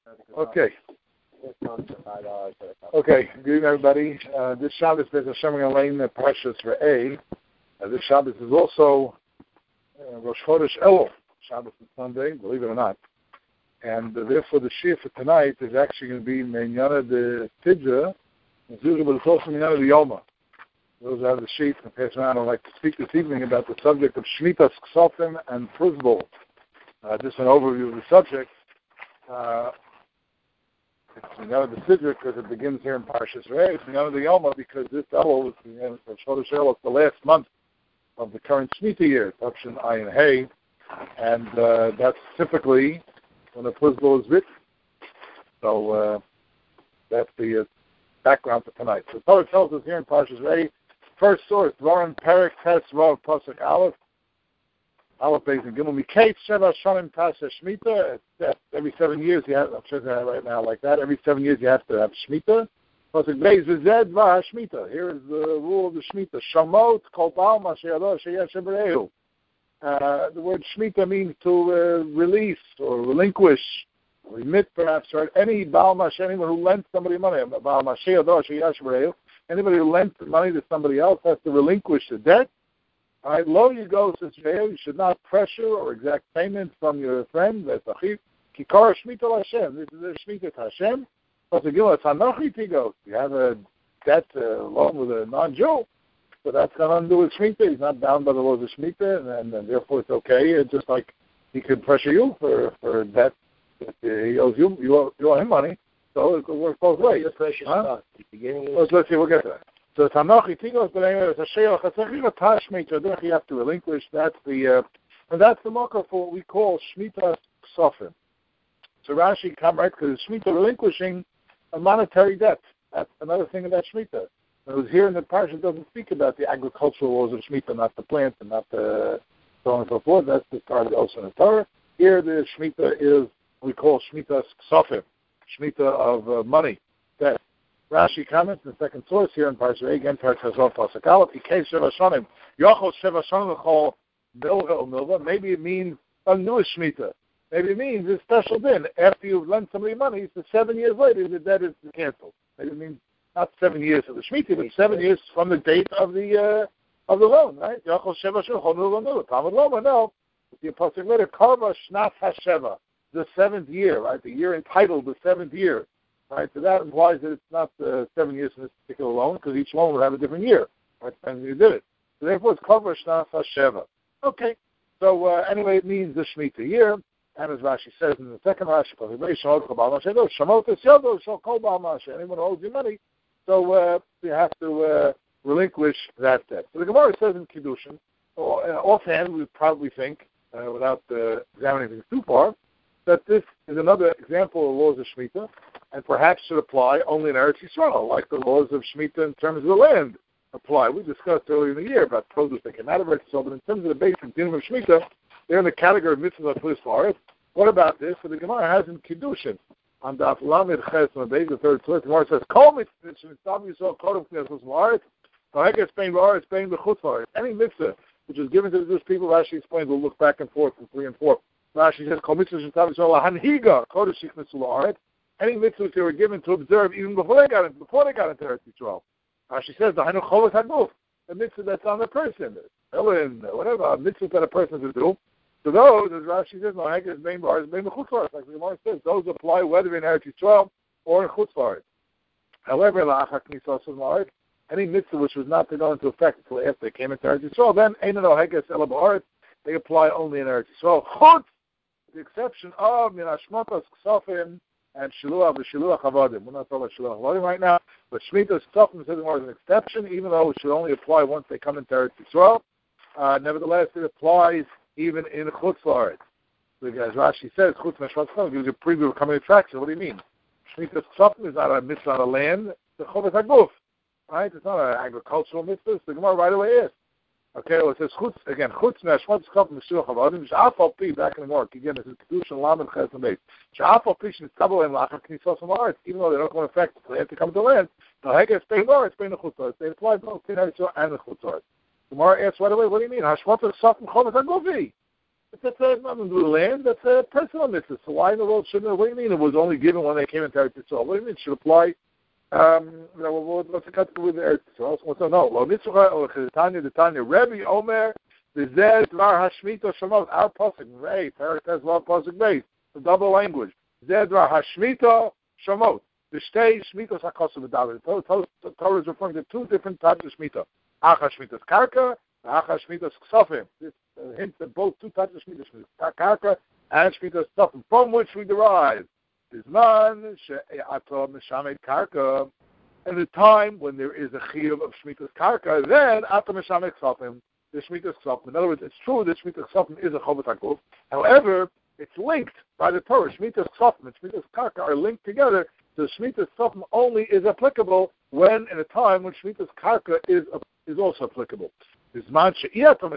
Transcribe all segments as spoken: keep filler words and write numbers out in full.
Okay. Okay, good evening, everybody. Uh, this Shabbos is Hashem Elaine Parshas Re'eh. Uh, this Shabbos is also uh, Rosh Chodesh Elul. Shabbos is Sunday, believe it or not. And uh, therefore, the Shir for tonight is actually going to be Menyana de Tidra, and Zuzah, but it's also Menyana de Yoma. Those are the sheets and pass around. I'd like to speak this evening about the subject of Shmitas Ksofim and Pruzbul. Uh, just an overview of the subject. Uh, It's Menyana de Sidra because it begins here in Parshas Re'eh. It's Menyana de Yoma because this Elul is Chodesh Elul. It's the last month of the current Shemitah year, Tavshin Ayin Hey, and uh, that's typically when the Pruzbul is written. So uh, that's the uh, background for tonight. So the Torah tells us here in Parshas Re'eh, first source, Dvarim Perek Tes Rav Pasuk Aleph. Aleph Beis and Gimel Miketz Sheva Shonim Taseh Shemitah. Every seven years you have. I'm saying that right now like that. Every seven years you have to have Shemitah. Pasuk Beis V'Zed Va Shemitah. Here is the rule of the Shemitah. Shamot Kol Baal Masher Yado Sheyesh B'Rehu. The word Shemitah means to uh, release or relinquish, remit perhaps, right? Any Baal Masher, anyone who lent somebody money, Baal Masher Yado Sheyesh B'Rehu. Anybody who lent money to somebody else has to relinquish the debt. All right, lo you go, says you should not pressure or exact payment from your friend. That's a kikar shmita Hashem. This is a shmita Hashem. Plus the gillah tanochi tigo. You have a debt uh, loan with a non-Jew, so that's going to undo his shmita. He's not bound by the laws of shmita, and, and, and therefore it's okay. It's just like he could pressure you for for a debt that uh, he owes you. You owe, you owe him money, so it could work both ways. Huh? Let's, let's see. We'll get to that. So Tanochi Tigos, but anyway, it's a Sheilach. It's a Tashmita. You have to relinquish. That's the, uh, and that's the marker for what we call Shmita Ksofim. So Rashi come right because Shmita relinquishing a monetary debt. That's another thing about Shmita. It was here in the parsha. It doesn't speak about the agricultural laws of Shmita, not the plants and not the so on and so forth. That's the part also in the Torah. Here the Shmita is we call Shmita Ksofim, Shmita of uh, money, debt. Rashi comments in the second source here in Parshas Re'eh, again, Parshas Rav Pasuk Aleph, Ikei Sheva Shonim, Yochel Sheva Shonim L'chol Milva or Milva. Maybe it means a new Shemitah. Maybe it means a special din. After you've lent somebody money, so seven years later, the debt is canceled. Maybe it means not seven years of the Shemitah, but seven years from the date of the uh, of the loan, right? Yochel Sheva Shonim L'chol Milva Milva. Talmud Loma, no. The Pasuk later, Karva Shnat HaSheva, the seventh year, right? The year entitled the seventh year. Right, so that implies that it's not uh, seven years in this particular loan, because each loan would have a different year, right, and you did it. So therefore, it's covered Shnas HaSheva. Okay, so uh, anyway, it means the Shemitah year, and as Rashi says in the second Rashi, anyone who owes you money, so uh, you have to uh, relinquish that debt. So the Gemara says in Kiddushin, or, uh, offhand, we would probably think, uh, without uh, examining things too far, that this is another example of laws of Shemitah, and perhaps should apply only in Eretz Yisrael, like the laws of Shemitah in terms of the land apply. We discussed earlier in the year about produce that came out of Eretz Yisrael, but in terms of the basic dinim of Shemitah, they're in the category of mitzvahs for this far. What about this? So the Gemara has in Kiddushin, on Daf Lamed Ches Mabez, the third source, the Gemara says, Kol mitzvah, Shemitzvah Yisrael, Kodem Knessos Ma'aretz, V'hekes Bein Ba'aretz, Bein B'chutz Ha'aretz. Any mitzvah which is given to the Jewish people, Rashi explains, we'll look back and forth from three and four. Rashi says, Kol mitzvah Shemitzvah Yisrael, Hanhiga, Kodesh Yichnesu La'aretz. Any mitzvahs they were given to observe even before they got into, before they got into Eretz Yisrael. Rashi says the Hainu Chovos Haguf, the mitzvah that's on the person, Ellen, whatever, a mitzvah that a person is to do. So those, as Rashi says, no Haggas Bein Ba'aretz, Bein B'chutz Ha'aretz, like the Gemara says, those apply whether in Eretz Yisrael or in Chutz Ha'aretz. However, La'achar Knisas Ma'aretz, any mitzvah which was not to go into effect until after they came into Eretz Yisrael, then Ein No Haggas Ela Ba'aretz, they apply only in Eretz Yisrael. Chutz, the exception of Min Hashmatas Ksofim and Shiluach, the Shiluach Havadim. We're not talking about Shiluach Havadim right now, but Shemitah Ksofim says more as an exception, even though it should only apply once they come into Eretz Yisrael. Uh, nevertheless, it applies even in Chutz La'aretz. Because Rashi says, Chutz Meshvat Ksofim gives you a preview of coming attraction. What do you mean? Shemitah Ksofim is not a mitzvah on the land, it's a Chovos Haguf. Right? It's not an agricultural mitzvah. So the Gemara right away is. Okay, well, it says, chutz, again, chutz me'ashmat tzchaf m'shiluch havadim, sh'af al pi, back in the mark, again, this is Kedushin Lamed Ches Mabez, sh'af al pi sh'nitztabel em lachar k'nisos ha'aretz, even though they don't go in effect, they have to come to land, the hegel Bein Ba'aretz, Bein Chutz Ha'aretz, they apply both in Eretz Yisrael and the Chutz Ha'aretz. The Gemara asks right away, what do you mean? Hashmat tzchaf m'chovos hagufi. That's uh, nothing to do with the land. That's a personal mitzvah. So why in the world shouldn't it? What do you mean it was only given when they came into Eretz Yisrael? What do you mean it should apply? Um, you know, what's the cut with the Eretz Yisrael? What's the no? Lo mitzvah or Tanya the Tanya Rebbe Omer the Zed Dvar Hashmito Shemot. Our pasuk Rei Parak has love pasuk base. The double language Zed Dvar Hashmito Shemot. The shtei Shmitos Hakosu V'David. The Torah is referring to two different types of Shmita. Acha Shmitos Karka, Acha Shmitos Ksofim. This uh, hints at both two types of Shmitos, Karka and Shmitos Ksofim, from which we derive Bizman She'ato Meshamed Karka. And the time when there is a chiyuv of Shmitos Karka, then Ato Meshamed Ksofim, the Shmitos Ksofim. In other words, it's true that Shmitos Ksofim is a Chovat HaGuf. However, it's linked by the Torah. Shemitah's Ksofim and Shemitah's Karka are linked together. So Shemitah's Ksofim only is applicable when, in a time when Shemitah's Karka is is also applicable. But if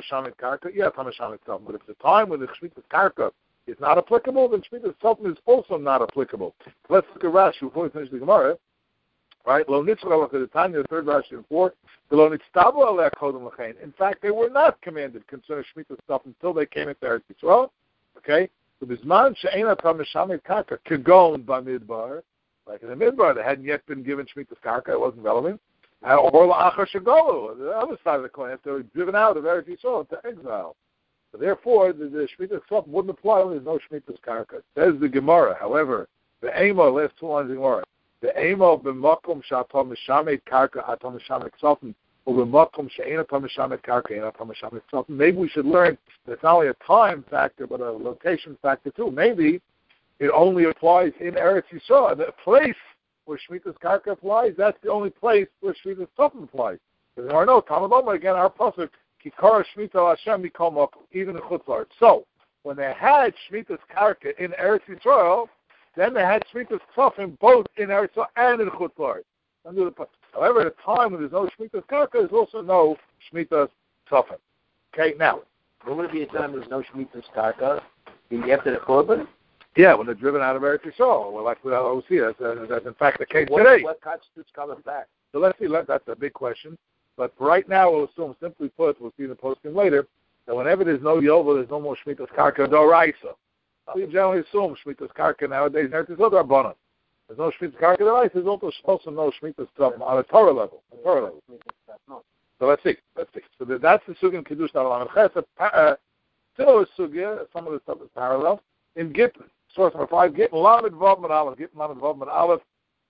it's a time when the Shemitah's Karka is not applicable, then Shemitah's Ksofim is also not applicable. Let's look at Rashi before we finish the Gemara. Right? Lo nitzvah the Tanya, the third Rashi and fourth. In fact, they were not commanded concerning Shemitah's Ksofim until they came into Eretz Yisrael. Okay? So Bizman she'ena tam meshamed karka kagon b'midbar, like in the midbar, they hadn't yet been given Shemitah's karka; it wasn't relevant. Or la'achar shegolu, the other side of the coin, after they were driven out of Eretz Yisrael into exile. So therefore, the, the Shemitah's Ksofim wouldn't apply when there's no Shemitah's karka. Says the Gemara, however, the emo last two lines of the Gemara, the emo b'makom she'atam meshamed karka atam meshamed Ksofim. Maybe we should learn that it's not only a time factor, but a location factor too. Maybe it only applies in Eretz Yisrael. The place where Shemitah's Karka applies, that's the only place where Shemitah's Ksofim applies. There are no Talmud Omer, again, our pasuk, Kikara Shemitah Hashem Mikom Up, even in Chutz La'aretz. So, when they had Shemitah's Karka in Eretz Yisrael, then they had Shemitah's Ksofim both in Eretz Yisrael and in Chutz La'aretz. However, at a time when there's no Shemitah's Karka, there's also no Shemitah's Ksofim. Okay, now. When would it be a time there's no Shemitah's Karka? After the Korban? Yeah, when they're driven out of Eretz Yisrael. Well, like we always see, that's, that's in fact the case what, today. What constitutes coming back? So let's see, let, that's a big question. But right now, we'll assume, simply put, we'll see the posting later, that whenever there's no Yovel, there's no more Shemitah's Karka Doraisa. We generally assume Shemitah's Karka nowadays in Eretz Yisrael are bonus. There's no Shemitah's Karka Doraisa, there's also, also no Shemitah's Ksofim on a Torah level. A Torah level. So let's see, let's see. So that's the Sugya in Kiddush Na'alam. Still a Sugya, some of the stuff is parallel. In Gittin, source number five, Gittin Lamed Vav Med Aleph, Gittin Lamed Vav Med Aleph,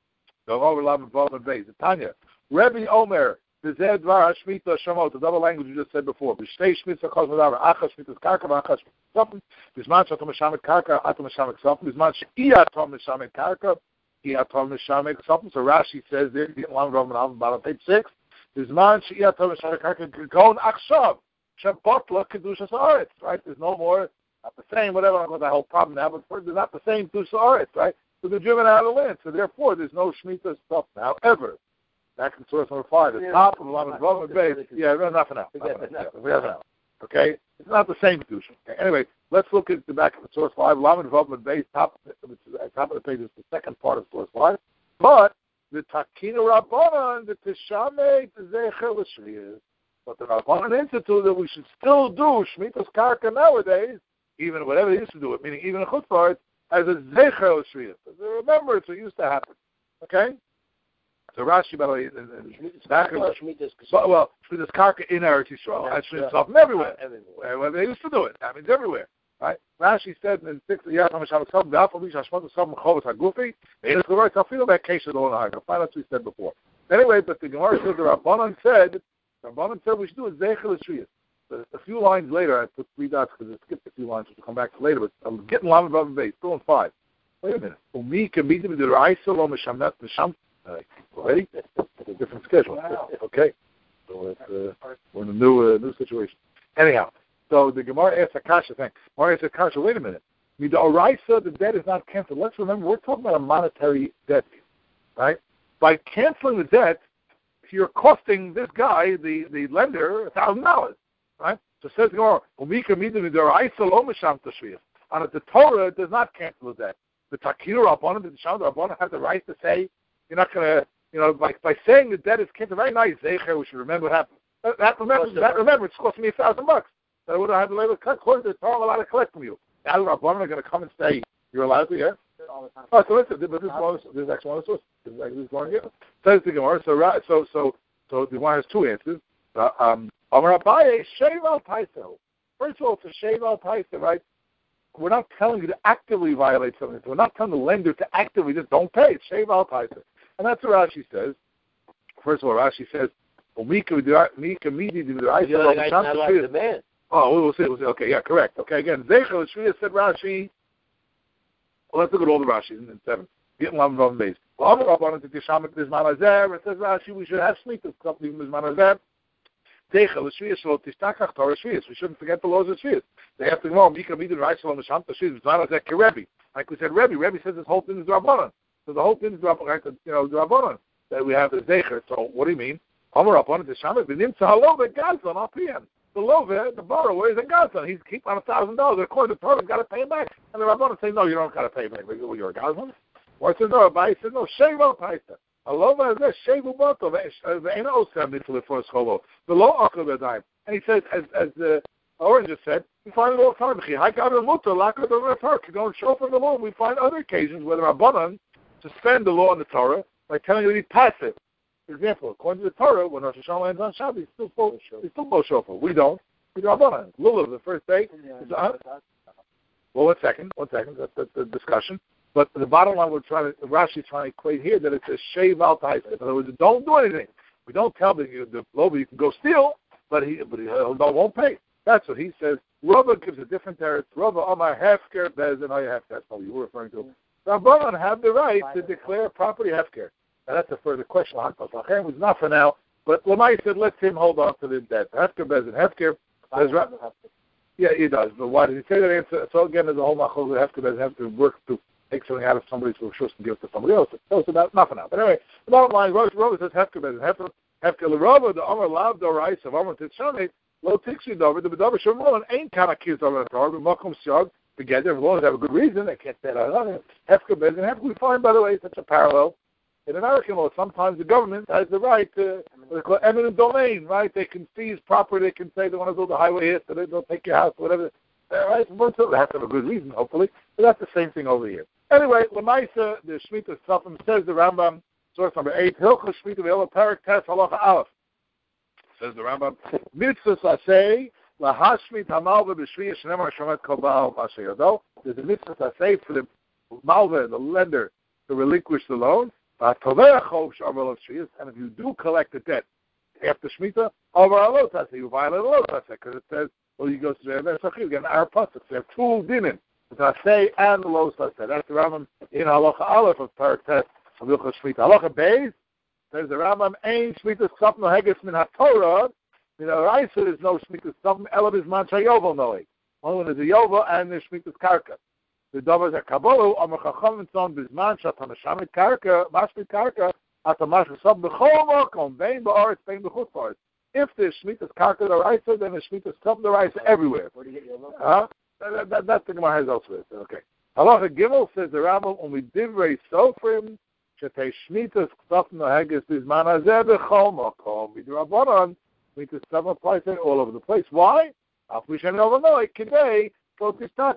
go over Lamed Vav Med Beis. Tanya, Rebbe Omer, the Zed Dvar HaShmita Shemot, the double language you just said before. B'shtei Shmita Chos Medavar, Acha Shmita's Karka, Acha Shmita's Ksofim, Bizman She'atom Meshamed Karka, Atom Meshamed Ksofim, Bizman She'Atom Meshamed Karka, I'atom Meshamed Ksofim. So Rashi says there, Gittin Lamed Vav Med Aleph, bottom page six, Bizman She'atom Meshamed Karka, Gon Achshav, Shabbatla Kedushas Haaretz, right? There's no more, not the same, whatever, I don't know the whole problem now, but they're not the same Kedushas Haaretz, right? So they're driven out of the land, so therefore there's no Shemitah stuff. However, back in source number five, the yeah, top of the Lamed Vav Med Beis, yeah, not for now. We have now. Okay? It's not the same Kedusha. Okay. Anyway, let's look at the back of the source five, Lamed Vav Med Beis, top, top of the page is the second part of source five. But the Takina Rabbanan, the Tishame, the Zecher L'Shriyah, but the Rabbanan institute that we should still do Shemitah's Karka nowadays, even whatever they used to do it, meaning even a Chutz La'aretz, as a Zecher L'Shriyah. Remember, it's what used to happen. Okay? So Rashi, by the way, back in, well, Shemitah's Karka in Eretz Yisrael, and Shemitah's Ksofim everywhere. everywhere. Well, they used to do it. I mean, it's everywhere. Right? Rashi said in six, Yatam Hashem Ksofim, V'afal Mish Hashmot Ksofim Chovos HaGufi, Ve'enes Levar Tafilo B'Kesha Lo Nahag. I'll find out what we said before. Anyway, but the Gemara said the Rabbanan said, the Rabbanan said we should do a Zecher L'Shriyah. A few lines later, I put three dots because I skipped a few lines, which we'll come back to later, but I'm getting Lamed Vav Med Beis, still in five. Wait a minute. Umi Kamidim D'Raisa Lo Meshamet Mesham. Ready? It's a different schedule. Wow. Okay. So it's, uh, we're in a new uh, new situation. Anyhow, so the Gemara asks Akasha thing. Gemara asks Akasha, wait a minute. Midoraisa, the debt is not canceled. Let's remember, we're talking about a monetary debt, right? By canceling the debt, you're costing this guy, the, the lender, a thousand dollars, right? So it says Gemara, Umika Midim Midoraisa Lo Mesham Tashviyah. On it, the Torah does not cancel the debt. The Takinu Rabbanan, the Sham Rabbanan have the right to say, you're not going to, you know, by, by saying the debt is canceled, very nice, Zecher, we should remember what happened. That, that, remember, that, remember, it's costing me a thousand bucks. that I would have had to label cut. According to the Torah, I'm allowed to collect from you. Now the Rabbanan are going to come and say, you're allowed to, yeah? Oh, so listen, but this one, this next one is this is one here. Says the Gemara. So, so, so, so the one has two answers. Uh, um, Amar Abaye, shave al paisa. First of all, it's a shave al paisa, right? We're not telling you to actively violate something. We're not telling the lender to actively just don't pay. It's shave al paisa, and that's what Rashi says. First of all, Rashi says, "Well, Mika Mika Midi demand." Oh, we'll see. We'll see. Okay, yeah, correct. Okay, again, Zeichel Shriya said Rashi. Well, let's look at all the Rashis in seven. Getting eleven of them days. Well, I'm up on it to Tishamak Bisman Azer. It says Rashi, we should have Shmitas company Bisman Azer. Zeichel Shriya Shalot Tishtakach Torah Shriya. We shouldn't forget the laws of Shriya. They have to go. Mika Midi Raishal Misham Tashriya Bisman Azer Kerebi. Like we said, Rebbe. Rebbe says this whole thing is Rabbanan. So the whole thing is Rabbanan. You know, Rabbanan that we have the Zeichel. So what do you mean? I'm up on it to Tishamak Binim Tzahalo Begazon Al Piyam. The lover, the borrower, is a Gazan. He's keep on a thousand dollars. According to Torah, he's got to pay him back. And the Rabbanan say, no, you don't got to pay him back. You're a Gazan. Or says, no, Abai says, no, Sheva Paisa. A lover is this, Sheva Boto, Ve'ena Osem, Mitzvah for Scholo. The law Akal B'dayim. And he says, as as the Oren just said, we find it all the time. Hi Gavin Mutter, Laka the Refer. You don't show from the law. We find other occasions where the Rabbanan suspend the law in the Torah by telling you to be passive. For example, according to the Torah, when Rosh Hashanah lands on Shabbat, he's still full, he's still full shofar. We don't. We do Rabbanan. Lulav, the first day. Is, uh, well, one second. One second. That's, that's the discussion. But the bottom line, we're trying to, Rashi's trying to equate here that it's a shave al taisa. In other words, don't do anything. We don't tell the the lover you can go steal, but he but he uh, won't pay. That's what he says. Rava gives a different teretz. Rava Amar hefker bez and I have that's what you were referring to. Rabbanan have the right to declare property hefker. Now, that's a further question. It's not for now. But Lamai said, let him hold on to the debt. Hefker, Bezin, Hefker. Yeah, he does. But why did he say that answer? So again, there's a whole machol. Hefker, Bezin, have to work to take something out of somebody's rishus and give it to somebody else. So it's about not for now. But anyway, the bottom line, Rava says, Hefker, Bezin, Hefker, Hefker, L'Rava, the Amar Lav, the Rais of Amar Titzshane, Lo Tixi Dover, the Bedover Shemon, ain't kind of accused of it. But Makom Siog, together, as long as they have a good reason, they can't say that. Hefker, Bezin, Hefker, we find, by the way, such a parallel. In American law, sometimes the government has the right to what's called eminent domain, right? They can seize property. They can say they want to build a highway here, so they don't take your house, whatever. Right? They have to have a good reason, hopefully. But that's the same thing over here. Anyway, Lamaisa, the Shemitah Safim says the Rambam, source number eight, Hilchah Shemitah Ve'ela Parak Tes Halacha Aleph. Says the Rambam, Mitzvah Sasei Lahashmit Hamalva B'Shviyah Shnemar Shomet Kol Baal Mashay Yodo. There's a Mitzvah Sasei for the Malva, the lender, to relinquish the loan. And if you do collect the debt after Shemitah, over a lotas, you violate a lotas, because it says, well, you go to the again, our pasuk. They have two dinim, the Tasei and the lotas. That's the Rambam in Halacha Aleph of Parak Tes of Hilchos Shemitah. Halacha Beis says the Rambam ain't Shemitah Safim Heges Min HaTorah. You know, Raisa there's no Shemitah Safim Ela Bizman Shayovel Noe. Only when there's a Yovel and there's Shemitah Karka. The Dovers are Kabbalah, Amar Chacham and Son, Bizman, Shatan Hashamit Karka, Mashmit Karka, Atamash Sab Bechol Makom, Bein Ba'aretz, Bein B'chutz Ba'aretz. If there's Shmitas Karka the Raisa, then there's Shmitas Sab the Raisa everywhere. Where do you get your huh? That, that, that's the Gemara has elsewhere. Okay. Halacha Gimel says the Rambam, when we divrei Sofrim, Shetei Shmitas Sab Noheges, Bizman Hazeh Bechol Makom, Midrabanan, Shmitas Sab applies all over the place. Why? Af Mishan Overnoy, Kedei, So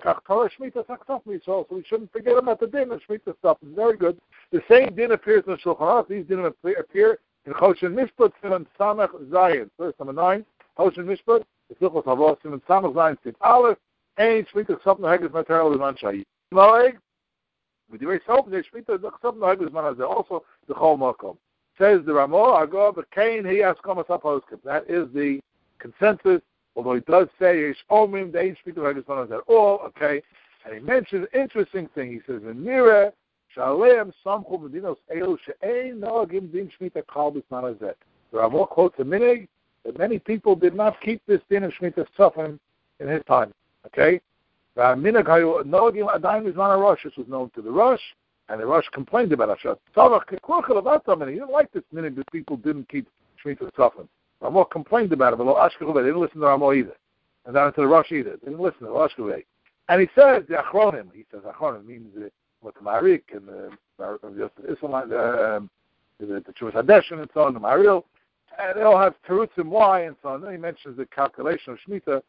we shouldn't forget about the din of Shemitah stuff. It's very good. The same din appears in Shulchan Aruch. These din appear in Choshen Mishpat Siman Samach Zayin. Verse number nine. Choshen Mishpat. The Hilchos Havos Siman Samach Zayin. Sit Aleph. Ein Shemitah Sab Noheges Material B'Zman Shayim. Moeg. With the very soap, the Shemitah Sab Noheges B'Zman Hazeh. Also the Chol Makom. Says the Ramah Agor B'Kain He Askom Asap Hoskim. That is the consensus. Although he does say Yesh Omim Dein Shemitah Heges B'Zman Hazeh. All okay. And he mentions an interesting thing. He says, "V'nira Shalem Samchu Medinos Elu She'ein Noagim Din Shemitah Kal B'Zman Hazeh." There are more quotes a minig that many people did not keep this din of Shemitah Tzafim in his time. Okay, Minig Hayu Noagim Adaim B'Zman HaRosh. This was known to the Rosh, and the Rosh complained about it. Tzavach Kekuchel about something. He didn't like this minig that people didn't keep Shemitah Tzafim. Ramah complained about it, but Ashkechuvei, they didn't listen to Ramah either, and not to the Rosh either. They didn't listen to Ashkechuvei. And he says the Achronim. He says Achronim means uh, what the Marik and the uh, Islam, uh, um, the, the Jewish Hadeshin and so on, the Maril, and they all have terutzim why and so on. Then he mentions the calculation of Shemitah.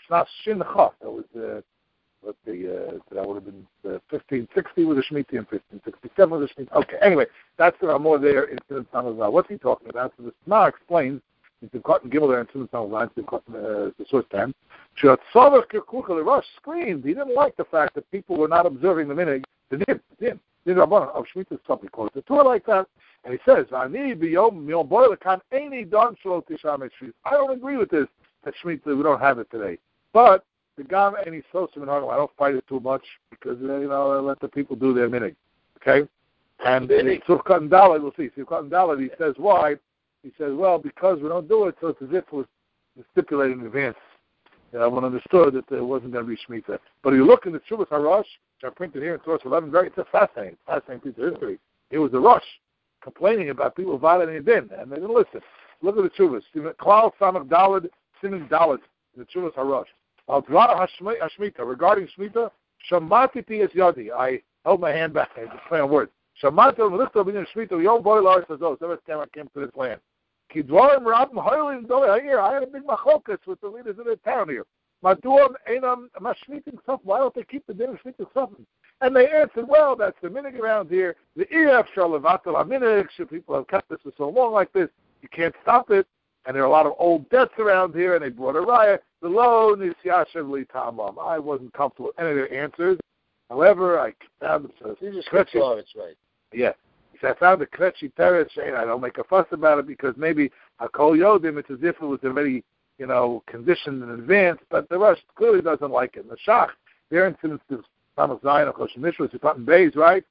Shnas Shincha. That was uh, what the uh, that would have been uh, fifteen sixty with the Shemitah and fifteen sixty-seven with the Shemitah. Okay, anyway, that's the more there in Siman Samazah. What's he talking about? So the Sma explains. It's in Cotton Gimel there in Siman Samazah. It's in Cotton uh, the source ten. Shatzavach Kirkucha the Rosh screamed. He didn't like the fact that people were not observing the minhag. The din, din, din Rabbanan of Shemitah something close to Torah like that. And he says, "Ani biyom yom boil kan any don shlo tisham shvit." I don't agree with this that Shemitah we don't have it today, but the gam any sosim and I don't fight it too much because uh, you know I let the people do their minhag. Okay, and in Sufkat and Dalet we'll see. Sufkat and Dalet he says why? He says well because we don't do it, so it's as if it was stipulated in advance. You know, everyone understood that there wasn't going to be Shemitah. But if you look in the Tshuvas HaRosh, which I printed here in source eleven, very it's a fascinating, fascinating piece of history. It was the Rosh complaining about people violating the din, and they didn't listen. Look at the Tshuvas. Klal Samach Daled, Siman Daled, in the Tshuvas HaRosh. Al Dvara HaShemitah, regarding Shemitah, Shamati Ti Es Yadi. I held my hand back. I just play on words. Shamati L'Lichto B'Nin Shemitah, Yom Boy Lars Hazos. Every time I came to this land. Kidvarim Rabim Hoylin Dole. Here, I had a big machlokas with the leaders of the town here. Maduam Einam Mashmitim Ksofim. Why don't they keep the din of Shemitah Ksofim? And they answered, well, that's the minhag around here. The Iraf Shalavat Minhag. People have kept this for so long like this, you can't stop it. And there are a lot of old debts around here, and they brought a riot. The low Nisyashav Li Tamam. I wasn't comfortable with any of their answers. However, I found the it's right. Yeah. I found the Kretchi Teretz saying I don't make a fuss about it because maybe Hakol Yodim, it's as if it was already, you know, conditioned in advance, but the Rosh clearly doesn't like it. The Shach, there in Siman Samach Zayin of Choshen Mishra, Sifat Beis, right?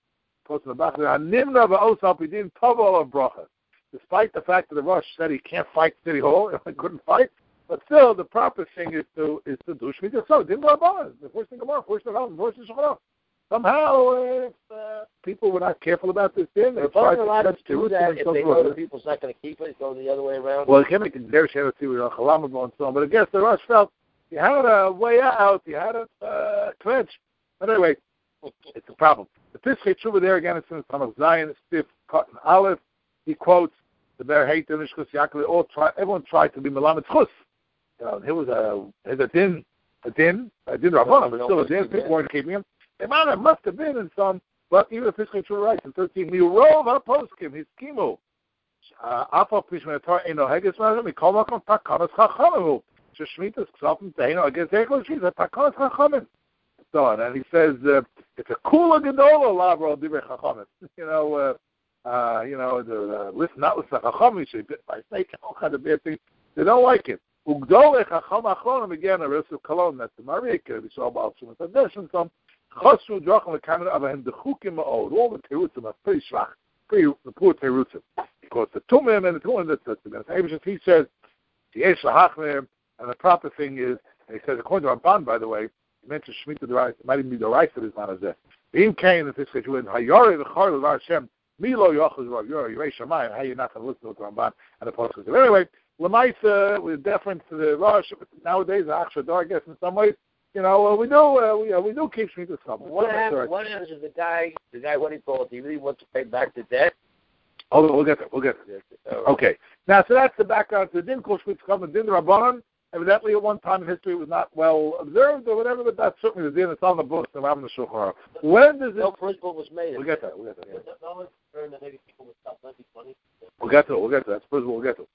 Nimna v'osal pidin tovol of bracha. Despite the fact that the Rosh said he can't fight City Hall, he couldn't fight, but still the proper thing is to is to do Shemitah. So, Din Rabbanan, the first thing Gemara, first thing Gemara, first thing Shulchan. Somehow, if uh, people were not careful about this din, they tried to allowed to do that if they know the people's not going to keep it, go the other way around. Well, you can't make it very sure to see with Chalamah and so on. But I guess the Rosh felt you had a way out, you had a uh, clinch. But anyway, it's a problem. The Pischei Tshuva there again, it's in Samach Zayin, Stiff, Cotton Aleph. He quotes the Ber Heiter, Nishkus Yaakov. All try, everyone tried to be Melamed Chus. You know, here was a, a din, a din, a din Rabbanan, but still a din. People weren't keeping him. The amount of must have been in some, but even if Pischei Tshuva writes in thirteen, Mirov HaPoskim, his kimu. Afal Pishman Torah Eno Heges Mazim, Mikol Makom Takanas Chachamahu. Shemitas Ksofim Tehino against Echel Shmitas Takanas Chachamim. So on, and he says uh, it's a Kula Gedola Lavro Divrei Chachamim. You know, uh, uh, you know, the uh, listen not listen to Chachamim. You should bit by snake, all kind of bad things. They don't like it. Ugdole Chacham Achronim again, a Resu Kolon. That's the Marika. We saw about some tradition. Some. Chosru Drachim Lekamin Avahem Dechukim Ma'od. All the terutzim are pretty schwach, pretty the poor terutzim. Because the tumim and the tumim that's the he says the Yesh Lahachmer, and the proper thing is, and he says according to Ramban, by the way, he mentions Shemitah the rice. It might even be the rice that is not as there. Being Cain in this situation, Hayari the Char of Hashem, Milo Yochuz Rav Yori Yerei Shamayim. How you not going to listen to Ramban and the Pasuk? Anyway, Lamaisa with deference to the Rosh nowadays, the Achshadar, I guess in some ways. You know, uh, we do uh, we uh, we do keep Shemitah Ksofim. What happens? What happens if the guy, the guy, what he called, he really wants to pay back the debt? Oh, we'll get there. We'll get there. Oh, okay. Now, so that's the background to the din called Shemitah Ksofim, Din Rabbanan. Evidently, at one time in history, it was not well observed or whatever, but that's certainly the din. It's on the books. The Rav and the Shulchan Aruch. When does this? No principle was made. We'll get that. We'll get that. Yeah. No one's concerned that maybe people would stop lending money. We'll get to it. We'll get to that. That's we'll get to.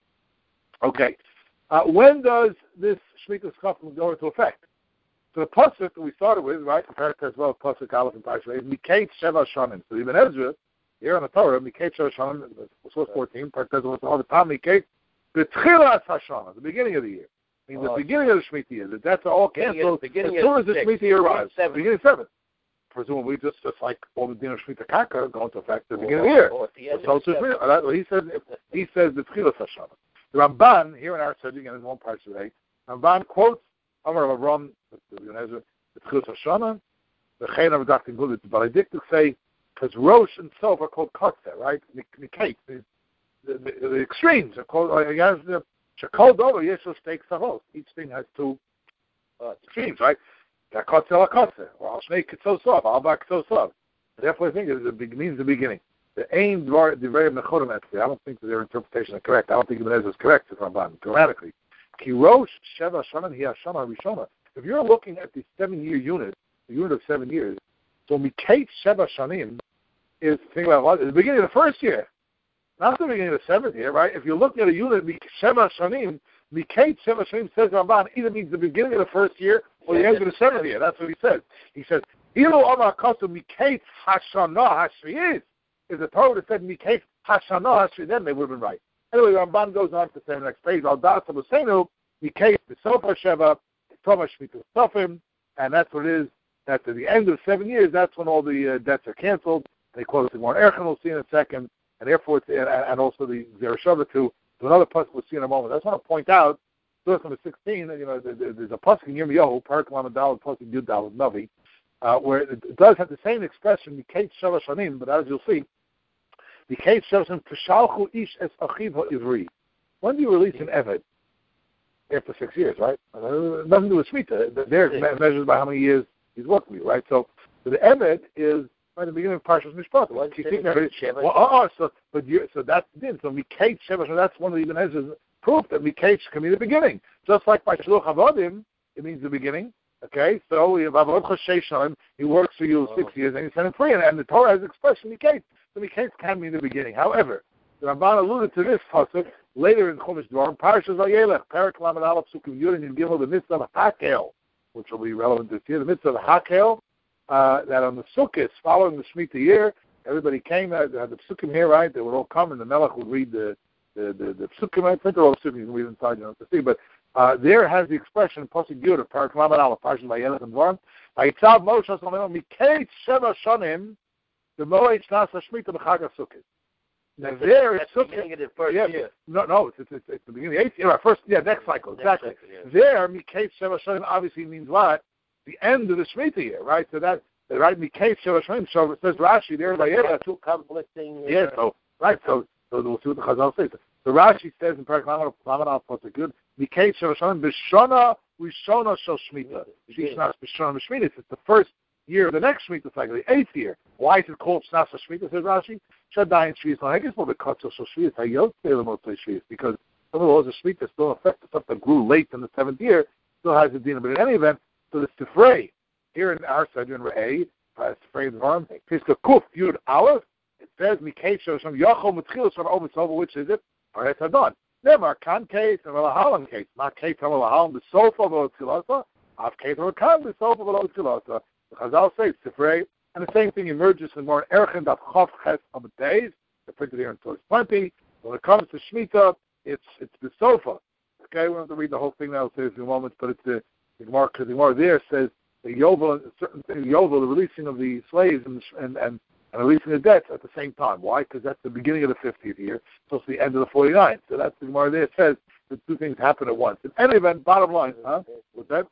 Okay. Uh, when does this Shemitah Ksofim go into effect? So the pasuk that we started with, right, compared to as well, pasuk Aleph and Parsha, is Miketz Sheva Shanim. So Ibn Ezra, here on the Torah, Miketz Sheva Shanim, source fourteen, part says all the time, Miketz B'tchilas Hashanah, the beginning of the year. I mean, oh, the beginning of the Shemitah year. The debts are all canceled as soon as the Shemitah year arrives. Beginning seven. Presumably, just, just like all the din of Shemitah Kaka go into effect at the beginning oh, of the year. Oh, so so he says, he says B'tchilas Hashanah. The Ramban, here in our study, again, in one part today, Ramban quotes Amar of Avram, the Tchilas Hashanah, the Chayin of Doctor Gullit, but I did to say, because Rosh and Sof are called Kotzeh, right? Nikate, the, the, the, the extremes are called, uh, the Shakol Dover, Yeshua Steak Savos. Each thing has two uh, extremes, right? Kotzeh la Kotzeh, or Al Shnei Kitzo Sof, Al Ba Kitzo Sof. Therefore, I think it means the beginning. The aim, the very Mechodim, I don't think that their interpretation is correct. I don't think Ibn Ezra is correct, if Ramban, grammatically. Ki Rosh Sheva Shanan Hi Hashana Rishona. if you're looking at the seven-year unit, the unit of seven years, so Mikate Sheva Shanim is, think about what, at the beginning of the first year, not the beginning of the seventh year, right? If you're looking at a unit, Sheva Shanim, Mikate Sheva Shanim says Ramban either means the beginning of the first year or the end of the seventh year. That's what he says. He says, Ilo Amar Kosu Mikate Hashana Hashviyis. If the Torah would have said Mikate Hashana Hashviyis, then they would have been right. Anyway, Ramban goes on to say in the next page, Al Das Abusenu, Mikate B'Sofa Sheva, Thomas Shmitu Sofim, and that's what it is. That at the end of seven years, that's when all the uh, debts are canceled. They quote the Gemara Erchan, we'll see in a second, and therefore, it's, and, and also the Zereshava to to another pasuk we'll see in a moment. I just want to point out, verse number sixteen. You know, there's a pasuk in Yirmiyahu, Parak Lamed Daled, pasuk Yud Daled Navi, uh, where it does have the same expression, Mikate Sheva Shanim, but as you'll see, Mikate Sheva Shanim Tishalchu Ish Es Achiv HaIvri. When do you release an Eved? After six years, right? Uh, nothing to do with Shemitah. They're measured by how many years he's working with you, right? So, so the Eved is right at the beginning of Parshas Mishpat. Well, oh, so but you, so that's it. So Mikate Sheva, so that's one of the Ibn Ezra's proof that Mikate can mean the beginning. Just like by Shluch Avodim, it means the beginning. Okay, so we have Avod Chosheishon. He works for you oh. six years, and you send him free, and, and the Torah has expression Mikate. So Mikate can mean the beginning. However, the Ramban alluded to this pasuk later in Chumash Dvarim, Parshas Vayelech, Parak Lamed Aleph Sukim Yud and Gimel, the mitzvah of Hakel, which will be relevant this year. The mitzvah of Hakel, uh, that on the Sukkot following the Shemitah year, everybody came. Uh, they had the Psukim here, right? They would all come, and the Melech would read the the the, the Psukim. I think they're all Psukim. You can read inside, you don't have to see. But uh, there has the expression pasuk Yud of Parak Lamed Aleph, Parshas Vayelech and Dvarim. Vayitzav Moshe Salomon Mikate Sheva Shanim, the Moed Shnas Shemitah b'Chag HaSukkot. Now there, it's the beginning of the first yeah, year. No, no, it's, it's, it's the beginning of the eighth year. First, yeah, next cycle, exactly. Next cycle, yeah. There, Mikate Sheva Shanim obviously means what? The end of the Shemitah year, right? So that, right, Mikate Sheva Shanim. So it says Rashi there, by yeah, two conflicting. Uh, yeah, so right, so so we'll see what the Chazal says. So Rashi says in Parak Lamed Aleph, what's good? Mikate Sheva Shanim b'Shana Rishona Shel Shemitah. Shishnas b'Shana Shemitah. It's the first year of the next Shemitah cycle, the eighth year. Why is it called Shnas Shemitah? Says Rashi. Shadayin Shvius. I guess what the Katzos Shvius. Hayot Telemot Shvius, because some of the laws of Shemitah still affect the stuff that grew late in the seventh year. Still has a din, but in any event, so the Sifrei here in our side in Re'eh, Sifrei in Varam, Piska Kuf Yud Aleph. It says Mikate Sheva Shanim Yachol Mitchilas from Omer Tzova, which is it? Paret Hadon. Never Kan Case and Malahalan Case. Not Case and Malahalan the Sofa V'Lo Tzilasa. Av Case or Kan the Sofa V'Lo Tzilasa. The Chazal says Sifrei. And the same thing emerges in more Erchen Daf Chav Ches Amud Beis. They're printed here in Torah twenty. When it comes to Shemitah, it's it's the sofa. Okay, we don't have to read the whole thing now. I'll say in a moment, but it's the the Gemara. Because the Gemara there says the Yovel, certain things, Yovel, the releasing of the slaves and and and, and releasing the debts at the same time. Why? Because that's the beginning of the fiftieth year, so it's the end of the forty-ninth. So that's the Gemara there. It says the two things happen at once. In any event, bottom line, huh? What's that?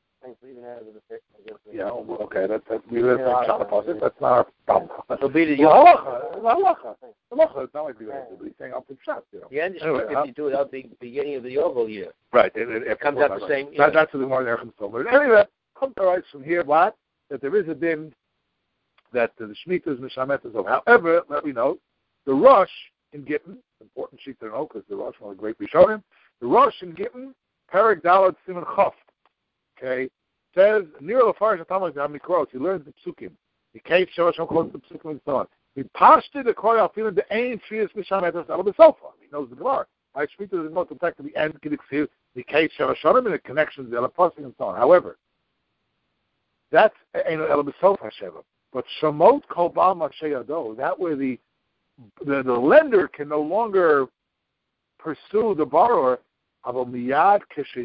Yeah, okay, that, that, we live in Shalapasik. That's not our problem. It'll be the Halacha. It's Halacha. Halacha. It's not like we're saying up in Shabbat, you know. You understand anyway, if you do it at the beginning of the Yovel year. Right. It, it, it comes out the same. That, that's the more Erchem Sofer. Anyway, comes to write from here what? That there is a din that the Shemitah is Mishamet of. However, let me note, the Rosh in Gittin, important sheet to know because the Rosh one of the great Rishonim, the Rosh in Gittin, Perek Dalad Siman Chof. Okay, says near the far as Tamak Mikros, he learns the psukim. He can't show us how close the psukim and so on. He passed the Koyal feeling the ain Shvius Mishametas out of the sofa. He knows the Gemara. I speak to the most effective the end can exceed the case show Shonim and the connections the Elapasing and so on. However, that's ain El Sofa Sheva. But Shamot Kobal Mashayado, that where the, the the lender can no longer pursue the borrower. We can't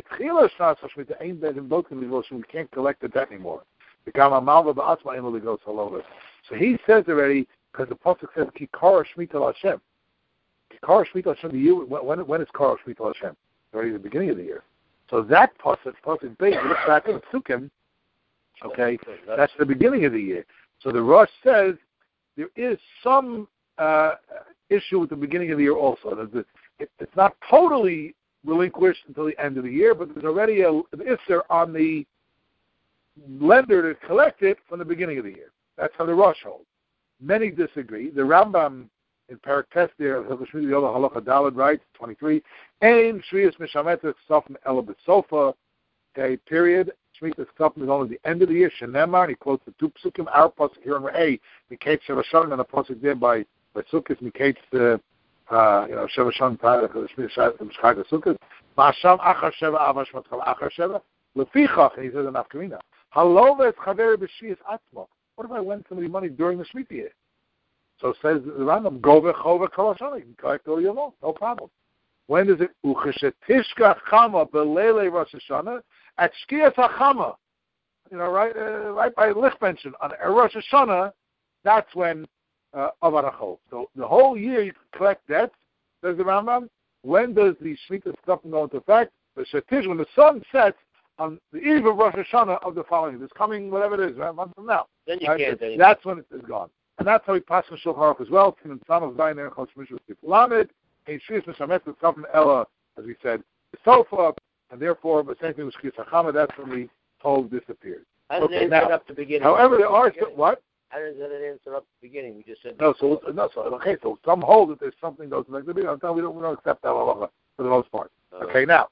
collect the debt anymore. So he says already, because the pasuk says, Kikara Shemitah Hashem. Kikara Shemitah Hashem, when, when is Kara Shemitah Hashem? Already the beginning of the year. So that pasuk, pasuk base, you look back in the Psukim, okay, that's the beginning of the year. So the Rosh says there is some uh, issue with the beginning of the year also. It's not totally relinquished until the end of the year, but there's already a, an isser on the lender to collect it from the beginning of the year. That's how the Rosh holds. Many disagree. The Rambam in Parak Test there, Halacha Dalad writes, twenty-three, Ein Shvius Mishametes Sofim Ela B'Sofa, okay, period. Shemitah Ksafim is only the end of the year. Shenemar, and he quotes the two psukim, our pasuk here in Re'eh, Miketz Sheva Shonim, and the pasuk there by by Sukkot, Miketz, uh, uh, you know, Sheva Shonim, the Shemitah Shechag Sukkot. Ma'asham Achar Sheva Avash Matkal Achar Sheva. Lefichach, and he says in Afkamina, Halova es Chaver B'Shvius Atzmo. What if I lend somebody money during the Shemitah year? So it says the Rambam, Gove Chova Kol Hashana, you can collect all year long, no problem. When does it? Ucheshetishka Chama Belele Rosh Hashanah at Shkias HaChama. You know, right, uh, right by Lich mentioned on Rosh Hashanah. That's when uh, Avar HaChol. So the whole year you can collect debt. Says the Rambam. When does the Shemitah stuff go into effect? The Shetish, when the sun sets on the eve of Rosh Hashanah of the following, this coming whatever it is, right, month from now. Then you right? can't. Then That's when it is gone, and that's how we pass the Shulchan Aruch as well. Tim and Sam of Zayin Erechos Mishus Tiflamed. Ein Shvius Mishametz Tzavim Ella, as we said, the sofa, and therefore, the same thing with Shkias HaChama, that's when the toll disappeared. How does Okay, it now, answer up the beginning? However, there are some, what? How does it answer up the beginning? We just said No, so no, so okay, so some hold that there's something goes like the beginning. We don't we don't accept that halacha for the most part. Uh, Okay, now,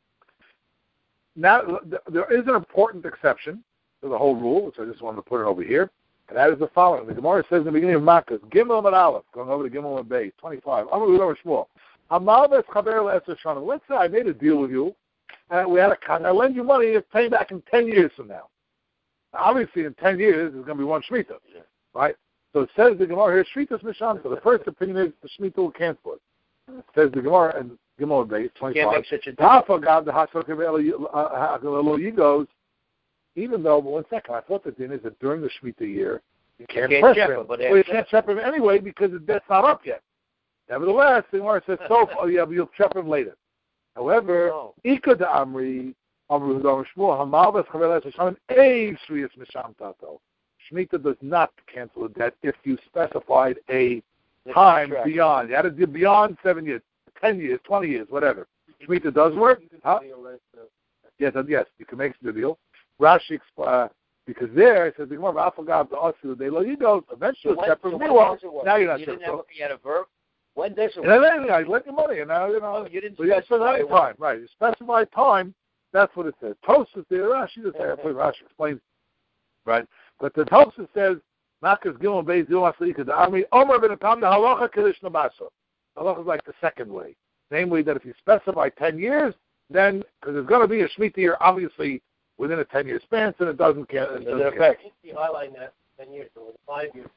now th- there is an important exception to the whole rule, which I just wanted to put it over here. And that is the following. The Gemara says in the beginning of Makkah, Gimel and Aleph, going over to Gimel and Beis, twenty-five. I'm going to go over Shmuel. Let's say I made a deal with you, and we had a contract. I lend you money, it's paying back in ten years from now. Obviously, in ten years, there's going to be one Shemitah, right? So it says the Gemara here, Shmitas Mishan. So the first opinion is the Shemitah will cancel it. It says the Gemara and Gimel and Beis, twenty-five. Can't make such a deal. goes. Even though, but one second, I thought the din is that during the Shemitah year, you can't, can't pressure him. him. But well, you can't trap him anyway because the debt's not up yet. Nevertheless, the Gemara says, so, oh yeah, but you'll trap him later. However, Ika de Amri, Amri Hudam Shmuel, Hamalvas Chavelas Hashem, a Shriyas Misham Tato. Shemitah does not cancel the debt if you specified a time beyond. You had to do beyond seven years, ten years, twenty years, whatever. Shemitah does work. Huh? Yes, yes, you can make the deal. Rashi, uh, because there it says the Gemara, "Afagav the Asu they lo Yigo." Eventually, so separate. So Meanwhile, now you're not you sure. Didn't have, you had a verb. When does it? And then I lent you money, and now you know. Oh, you didn't specify specify time, right? You specify time. That's what it says. Tosfos there, Rashi just there. Rashi explains, right? But the Tosfos says, "Makas Gimel Beis Yom Asliika the Army Omer ben Atam the Halacha Kiddush Nabasa." Halacha is like the second way, namely that if you specify ten years, then because there's going to be a Shemitah year, obviously. Within a ten-year span, so it doesn't count. It doesn't affect. You highlight that ten years, so it's five years.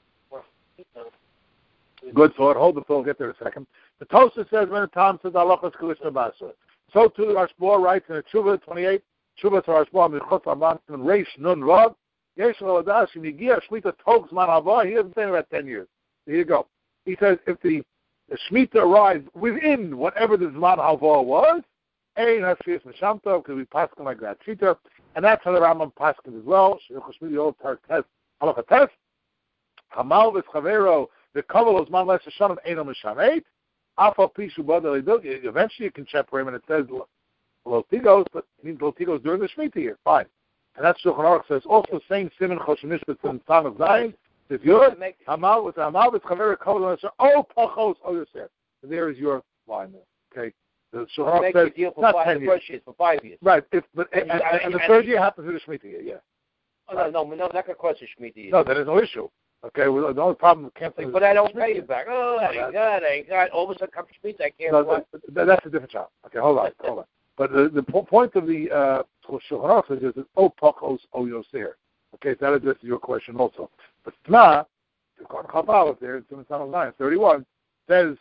Good thought. Hold the thought. We'll get there in a second. The Tosfos says, when the time says halachas k'lishna basa. So too, the Rashba writes in the Tshuva twenty-eight. Tshuva to Rashba michutz aman and reish nun rav. Yesh l'adash migia shmita togs man hava. He doesn't say about ten years. Here you go. He says if the, the shmita arrives within whatever the zman hava was, ein hashvius mishamtov because we pass him like that shita. And that's how the Rambam Paskin as well. Shemini Old Tartes Halacha Test. Hamal v'Chavero the Kavalos Man Les Hashanah Eino Mishamet. Afal Pishu Badal Eventually, you can separate him, and it says Lotigos, but it means Lotigos during the Shemitah year. Fine. And that's Shulchan Aruch says also same Simon Choshenish in Song of Zion. If you're Hamal with Hamal v'Chavero Kavalos Oh Pachos Oh Yosef. There is your line there. Okay. The Shulchan says deal for not five, ten years. years, for five years. Right. If, but and, and, I, and the I, third I, year happens to the Shemitah year. Yeah. Oh, no, no, no, not going to cost a Shemitah year. No, that is no issue. Okay. Well, the only problem with canceling. But I don't pay you back. Oh, that ain't God, ain't God. All of a sudden comes Shemitah, I can't. No, that, that, that's a different job. Okay. Hold on. Hold on. But the, the point of the uh, Shulchan Aruch is that O Pachos O Yoser. Okay. So that addresses your question also. But Tna, the Korban Chaval there in Simon nine thirty-one says,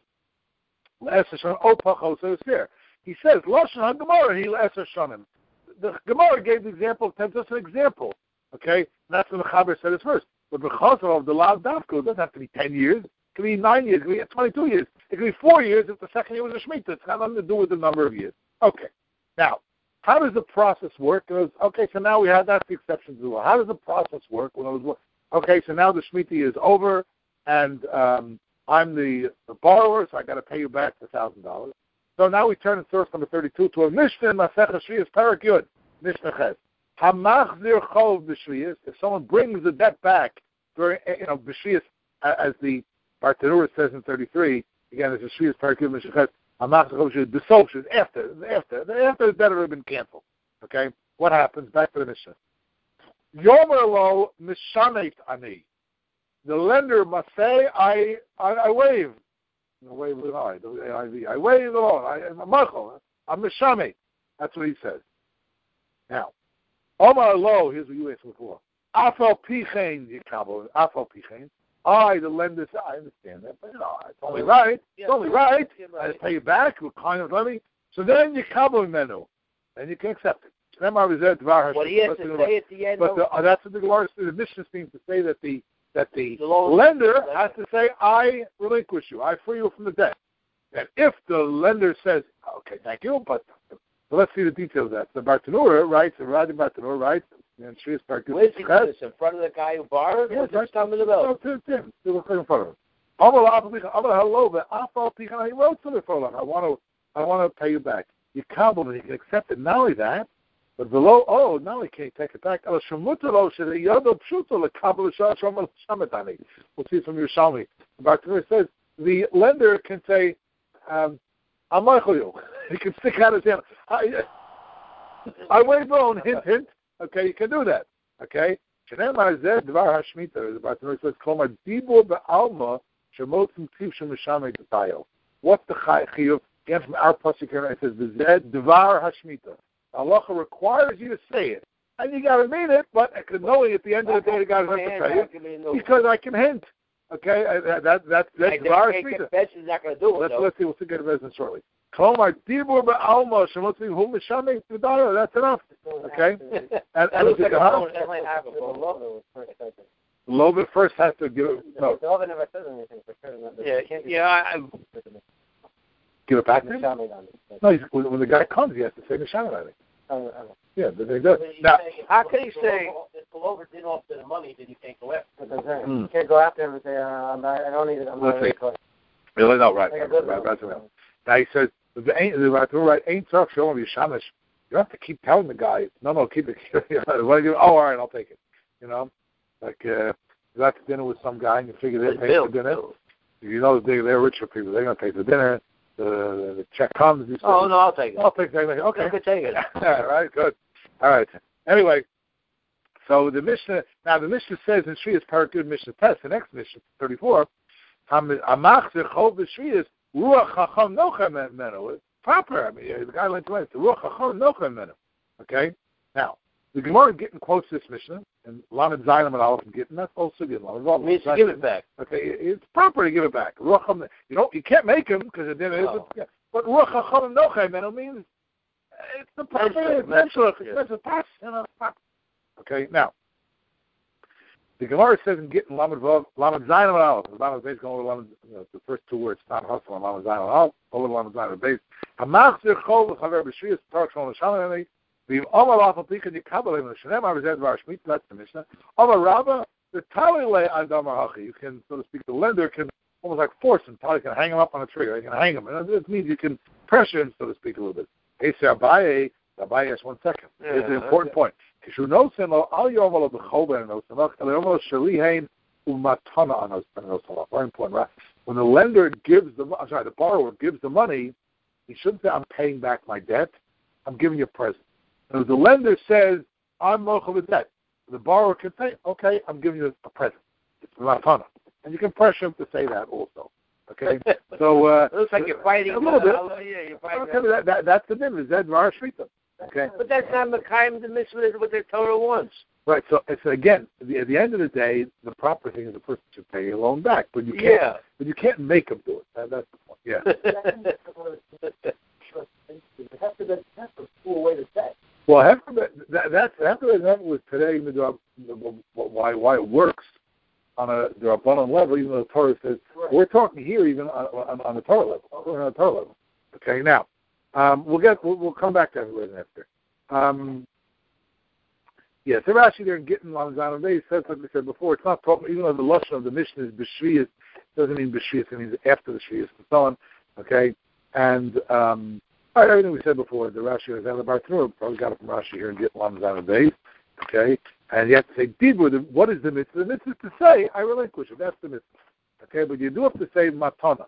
O Pachos O Yoser. He says, Lashon HaGemara, he Eser Shanim. The Gemara gave the example, tells us an example. Okay? And that's when the Chaber said it first. But because of the Lav Dafka, it doesn't have to be ten years. It can be nine years. It can be twenty-two years. It can be four years if the second year was a Shemitah. It's got nothing to do with the number of years. Okay. Now, how does the process work? It was, okay, so now we have, that's the exception to the law. How does the process work? When it was, okay, so now the Shemitah year is over, and um, I'm the, the borrower, so I got to pay you back the one thousand dollars. So now we turn in source number thirty-two to a Mishnah in Masech Shviyas Parak Yud. Mishnah Ches. Hamachzir Chov B'Shviyas. If someone brings the debt back during, you know, B'Shviyas, as the Bartanura says in thirty-three, again, it's a Shviyas Parak Yud Mishnah Ches. Hamachzir Chov B'Shviyas. B'Sov, after, after, after the debt had been canceled. Okay? what happens? Back to the Mishnah. Yomer lo mishamet ani. The lender must say, I I, I waive. I waive with I. I waive the loan. I'm a machal. I'm mishamet. That's what he says. Now, Omar lo, here's what you asked before. Afal pichein yikabel. Afal pichein. I, the lender, said, I understand that, but you know, it's only right. It's only right. I pay you back. What kind of money? So then you kabel menu, and you can accept it. What he has to say at the end. But the, uh, that's what the Gemara, the Mishnah seems to say that the that the, the lender has to say, I relinquish you, I free you from the debt. And if the lender says, okay, thank you, but so let's see the details of that. The Bartanura writes, the Radi Bartanura writes, and she is part Where's he do this? In front of the guy who borrowed? Yes, just tell me the bill. No, to him. They were in front of him. I wrote to the phone. I want to, I want to pay you back. You kabel and you can accept it. Not only that, but below, oh, now he can't take it back. We'll see from Yerushalmi. Bartanura says the lender can say, um, I'm Michael you. He can stick out his hand. I, I waive loan, hint, hint. Okay, you can do that. Okay? Shenemar zeh dvar hashmita. The Bartanura says, Kolmar dibur be'alma shemotzim tiv shemishamei detayo. What's the chiyuv? Again, from our pasuk here, it says, zeh dvar hashmita. Allah requires you to say it. And you got to mean it, but knowing at the end of the day, the guy doesn't have to pay you. Because I can hint. Okay? That, that, that, that's dvar hashmita. Let's, let's see. We'll see get a business shortly. Kolmar dibur be'alma shemotzim hu mishamei detayo. That's enough. Okay? And, and looks like a phone. The Lovan first has to give it. No. The Lovan never says anything for sure. Yeah, yeah. I, give it back to him? No, he's, when, when the guy comes, he has to say Mishamet on it. Oh, oh. Yeah, but they do. Now, how can he say? If the Lovan didn't offer the money, then you can't go after him. Mm. You can't go after him and say, uh, I'm not, I don't need it. I'm not really no, right. Like right, right, right, right. Now he says, the ain't the right ain't talk show him Yishamish. You don't have to keep telling the guy, no, no, keep it. You know, oh, all right, I'll take it. You know, like uh, you got to dinner with some guy and you figure they're paying for dinner. You know, they, they're richer people. They're going to pay for dinner. The, the check comes. You say, oh, no, I'll take it. I'll take it. Okay. You can take it. All right, good. All right. Anyway, so the Mishnah, now the Mishnah says in Shriya's Parakut Mishnah Test, the next Mishnah, thirty-four, Amach Zechov B'Shriya's Ruach Chacham Nochem Menu. Proper. I mean, the guy went to it. The Ruach Chacham Nochem Menu. Okay? Now, the Gemara Gittin quotes this Mishnah, and Lamed Zayin and Aleph Gittin, that's also good. It means to give it back. Okay, it's proper to give it back. Ruach Chacham, you know, you can't make him, because it didn't, oh. But Ruach Chacham Nochem Menu means it's the proper, it's mental, it's a pass, you know, proper. Okay, now, the Gemara says in Gittin, Lamed Vav, Lamed Zayin and Aleph, the Lamed Beis going over Lamed, you know, the first two words, not hustle, and Lamed Zayin and Aleph, over Lamed Zayin and Beis. Hamach Zerchol V'chaver B'Shriya Tarek Shalom Shalom V'im Omar Lafal Pika Yikabel Him L'Shanem Arized Var Shmit. That's the Mishnah. Omar Rabba the Talile Adamar Hachi. You can, so to speak, the lender can almost like force him. Tali can hang him up on a trigger. He can hang him, and it means you can pressure him, so to speak, a little bit. Hey, sir, Abaye. Abaye, just one second. Yeah, Here's an important point. Kishu nosen lo al yomal b'choben nosen el yomal shalihein umatana anos nosen. Very important, right? When the lender gives the, I'm sorry, the borrower gives the money, he shouldn't say, I'm paying back my debt. I'm giving you a present. And if the lender says, I'm mochel with debt, the borrower can say, okay, I'm giving you a present. It's matana. And you can pressure him to say that also. Okay? So, uh, it looks like you're fighting. A little bit. Uh, yeah, you're fighting. Okay, that, that, that's the difference. That's Mar Shrita. Okay? But that's not Mekayim to miss with what the Torah wants. Right. So, it's again, at the, at the end of the day, the proper thing is the person should pay your loan back. But you can't, yeah. But you can't make him do it. That, that's the point. Yeah. It has to be a cool way to say. Well, after that, that's after that was today. Why why it works on a Rabbanan level, even though the Torah says right. We're talking here even on, on, on the Torah level. We're on the Torah level. Okay, now um, we'll get we'll, we'll come back to everybody after. Um, yes, yeah, so Rashi there in Gittin Lamzan Bay says, like we said before, it's not talking. Even though the lashon of the Mishnah is b'shviyas, doesn't mean b'shviyas. It means after the shviyas and so on. Okay, and um, all right, everything we said before, the Rashi was on the Bartanura, probably got it from Rashi here in Gittin Lamzan Bay. Okay, and you have to say dibur. What is the mitzvah? The mitzvah is to say I relinquish it. That's the mitzvah. Okay, but you do have to say matana.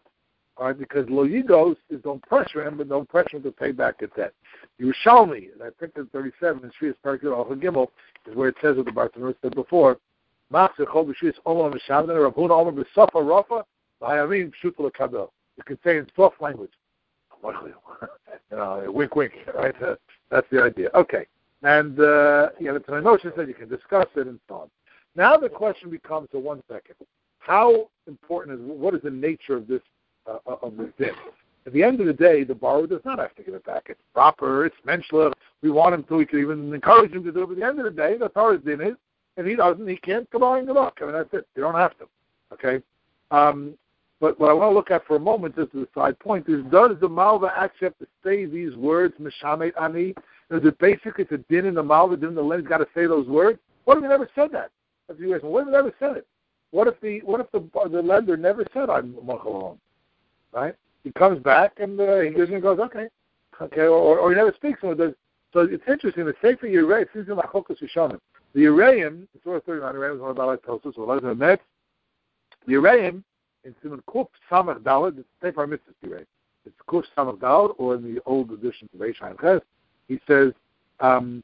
All right, because lo yigos is don't pressure him, but don't pressure him to pay back the debt. Yerushalmi, and I think in thirty-seven, in Shrias Perkei Alcha Gimel, is where it says what the Bartanur said before. Machzir chol b'shrias olam mishavden Rabhuna omer b'sofa rafa v'hayamim pshuta l'kabel. You can say in soft language. you know, wink, wink. Right? Uh, that's the idea. Okay. And, uh, yeah, the Tanakh said you can discuss it and so on. Now the question becomes, so one second, how important is, what is the nature of this, uh, of this din? At the end of the day, the borrower does not have to give it back. It's proper, it's menschlich, we want him to, we can even encourage him to do it, but at the end of the day, the Torah's din is, if he doesn't, he can't come on and good luck. I mean, that's it. You don't have to. Okay? Um, but what I want to look at for a moment, just as a side point, is does the Malva actually have to say these words, Mishamet Ani? Is it basically it's a din in the Malva, din the lender's got to say those words? What if he never said that? If you ask, what if he never said it? What if the what if the the lender never said I'm Mochalon? Right? He comes back and uh, he goes and goes, okay, okay, or, or he never speaks. So, so it's interesting. The Sefer Yerei, it seems in Lachokas Yishanim. The Yereim, the Surah thirty-nine, Yereim is one of the Tosos, so let's admit, the Yereim, in Simon Kuf Samach Daled, it's Sefer Mitzvah Yereim. It's Kuf Samach Daled, or in the old edition of Reish Hain Ches, he says, um,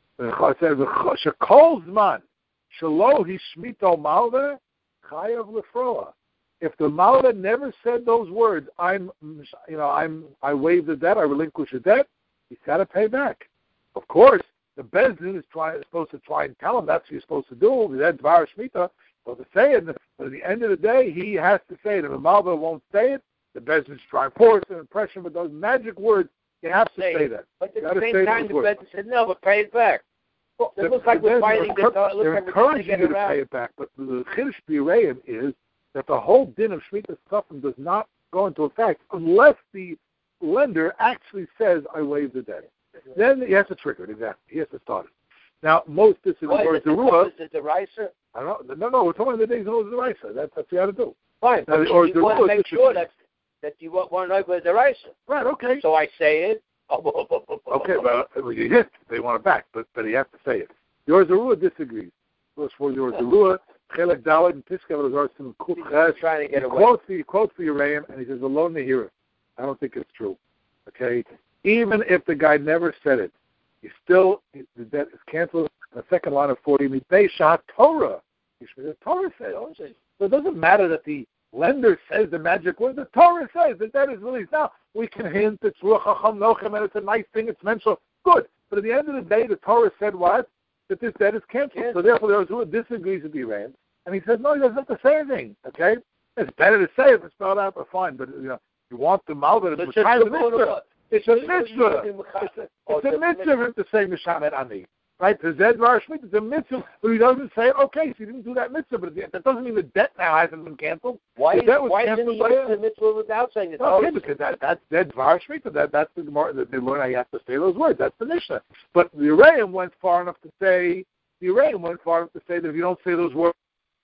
Shekol Zman, Shelo Hishmito Malva, Chayav Lefroa. If the Malva never said those words, I'm, you know, I'm, I waive the debt, I relinquish the debt, he's got to pay back. Of course, the Bezdin is, try, is supposed to try and tell him that's what you're supposed to do. That's Dvar Shemitah. So to say it, but at the end of the day, he has to say it. If the Malva won't say it, the Bezdin try and force and impression with those magic words. You have to say, say that. But at the same time, the Bezdin said, no, but pay it back. Well, it looks like we're fighting. They're, the, they're like encouraging you to around. pay it back. But the Chiddush B'Yereim is that the whole din of Shemitah Tzafim does not go into effect unless the lender actually says, I waive the debt. Then he has to trigger it, exactly. He has to start it. Now, most disagree. Or is it the Raisa? I don't know. No, no, we're talking about the days of the Raisa. That's, that's what you have to do. Fine. Now, or you want to make sure that, that you want to know whether the Raisa. Right, okay. So I say it. Okay, well, you hit. They want it back, but but he has to say it. Yours Arua disagrees. Goes for yours Arua. Chelek Dalet and Piska V'Zarsim Kuf Ches. Trying to get away. Quotes the quotes for Yereim, and he says, "Alone the hero." I don't think it's true. Okay. Even if the guy never said it, he still, the debt is canceled. The second line of forty, Mitei Torah. The Torah says. So it doesn't matter that the lender says the magic word. The Torah says the debt is released. Now, we can hint it's Ruach HaCham Nochem, and it's a nice thing, it's mental. Good. But at the end of the day, the Torah said what? That this debt is canceled. Yes. So therefore, there was who disagrees with the Iran. And he says, no, he doesn't have to say anything. Okay? It's better to say it and spell it out, but fine. But, you know, you want the Malva to try the mitzvah. It's a mitzvah. It's a, it's a mitzvah to say Mishamet Ani. Right? The Zed Var Shmit is a mitzvah, but he doesn't say, okay, so he didn't do that mitzvah, but that doesn't mean the debt now hasn't been canceled. Why, the debt was why canceled didn't he use the mitzvah without saying it? Okay, because that, that's Zed Var Shmit, that, that's the more that they learn how you have to say those words. That's the Mishnah. But the Yereim went far enough to say, the Yereim went far enough to say that if you don't say those words,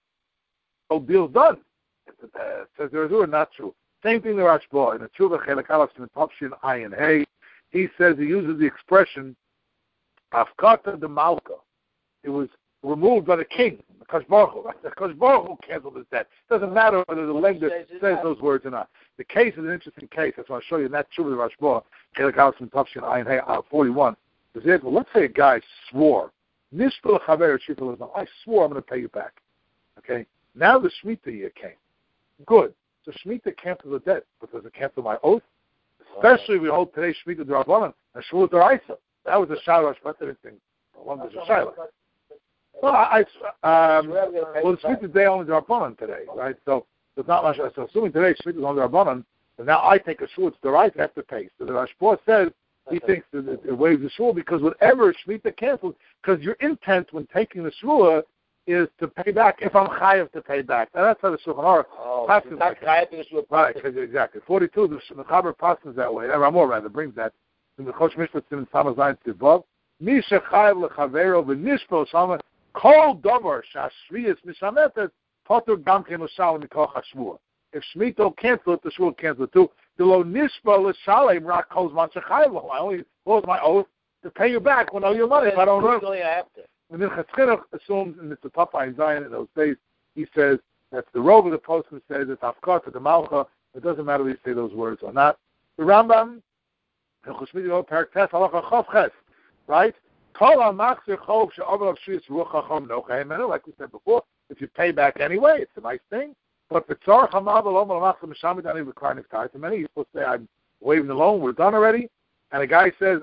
the deal's done. It uh, says there is not true. Same thing the Rashba in the Tshuva Chelek Aleph in Topshin Ayin Hey. He says he uses the expression Afkata de Malka. It was removed by the king, the Kadosh Baruch Hu. The Kadosh Baruch Hu canceled his debt. It doesn't matter whether the lender says, says those words or not. The case is an interesting case. That's what I'll show you in that Tshuva the Rashba Chelek Aleph in Topshin Ayin Hey forty-one. Well, let's say a guy swore, Nishpil Chaver Shifel, I swore I'm going to pay you back. Okay. Now the Shemitah year came. Good. So Shemitah canceled the debt, but does it cancel my oath? Especially if we hold today's Shemitah D'Rabbanan and Shavuot D'Oraisa. That was a Shiloh Shmata thing. One was a Shiloh. Well, I, um, well, the Shemitah day only D'Rabbanan today, right? So it's not much. So assuming today Shemitah is only D'Rabbanan, and now I take a Shavuot D'Oraisa, I have to pay. So the Rashba says he thinks that it, it waives the Shavuot because whatever Shemitah canceled, because your intent when taking the Shavuot is to pay back if I'm chayav to pay back. And that's how the Shulchan Aruch oh, passes not chayav because you're right, exactly. forty-two, the Mechaber passes that way. Ramor rather brings that in the Chosh Mishpat Sim Sama Zayin Tivov. Mi shechayav lechavero v'nishpo shama kol davar shashriyas mishametet poter gam ken l'shalem mikoch hashvua. If Shemitah cancel it, the Shvuah cancel it too. The lo nishpo l'shalem rak kol zman shechayav lo. I only close my oath to pay you back when I owe you money. If I don't know. I have to. And then Chatzchinuch assumes, and Mister Papa in Zion in those days, he says, that's the robe of the postman says, it's Afkata, the Malcha, It doesn't matter if you say those words or not. The Rambam, right? Like we said before, if you pay back anyway, it's a nice thing. But many you're supposed to say, I'm waiving the loan, we're done already. And the guy says,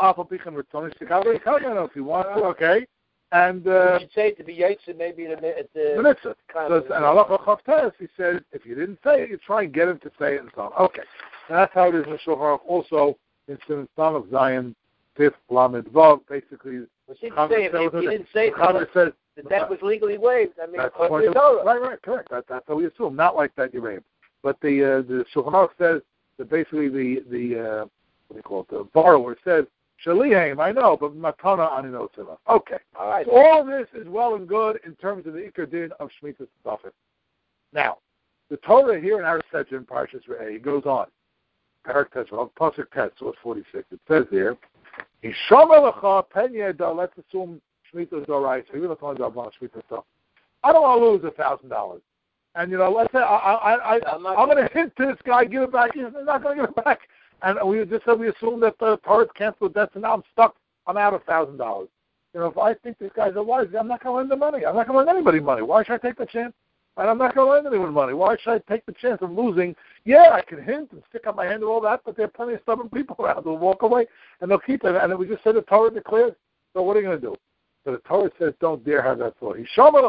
if you want to, okay. And uh, you should say it to be Yaitse maybe at the, at the mitzvah. So, and Allah Chavtes, he said, if you didn't say it, you try and get him to say it and so on. Okay. And that's how it is in the Shulchan Aruch. Also, in Simon of Zion, fifth Lamed Vav, basically. Well, she didn't say it. If you didn't say it, says, the debt was legally waived. I mean, that's right, right, correct. That, that's how we assume. Not like that, you're right. But the uh, the Shulchan Aruch says that basically the, the uh, what do you call it, the borrower says, Shalihaim, I know, but Matana Aninotzila. Okay. All right. So all this is well and good in terms of the Iker Din of Shemitah Tzafim. Now, the Torah here in our section in Parshas Re'eh, it goes on. Parak Tesra, Pasuk Tet, source forty-six. It says there, Hishamalecha Penyeda, let's assume Shemitah Dorai, so you're not talking about Shemitah Tzafim. I don't want to lose a thousand dollars. And, you know, let's say I, I, I, I'm, I'm going to hint to this guy, give it back. He's not going to give it back. And we just said we assume that the Torah's canceled debts, and now I'm stuck. I'm out of one thousand dollars. You know, if I think this guy's a wise, I'm not going to lend the money. I'm not going to lend anybody money. Why should I take the chance? And I'm not going to lend anyone money. Why should I take the chance of losing? Yeah, I can hint and stick up my hand and all that, but there are plenty of stubborn people around who'll walk away, and they'll keep it. And we just said the Torah declares, so what are you going to do? So the Torah says, don't dare have that thought.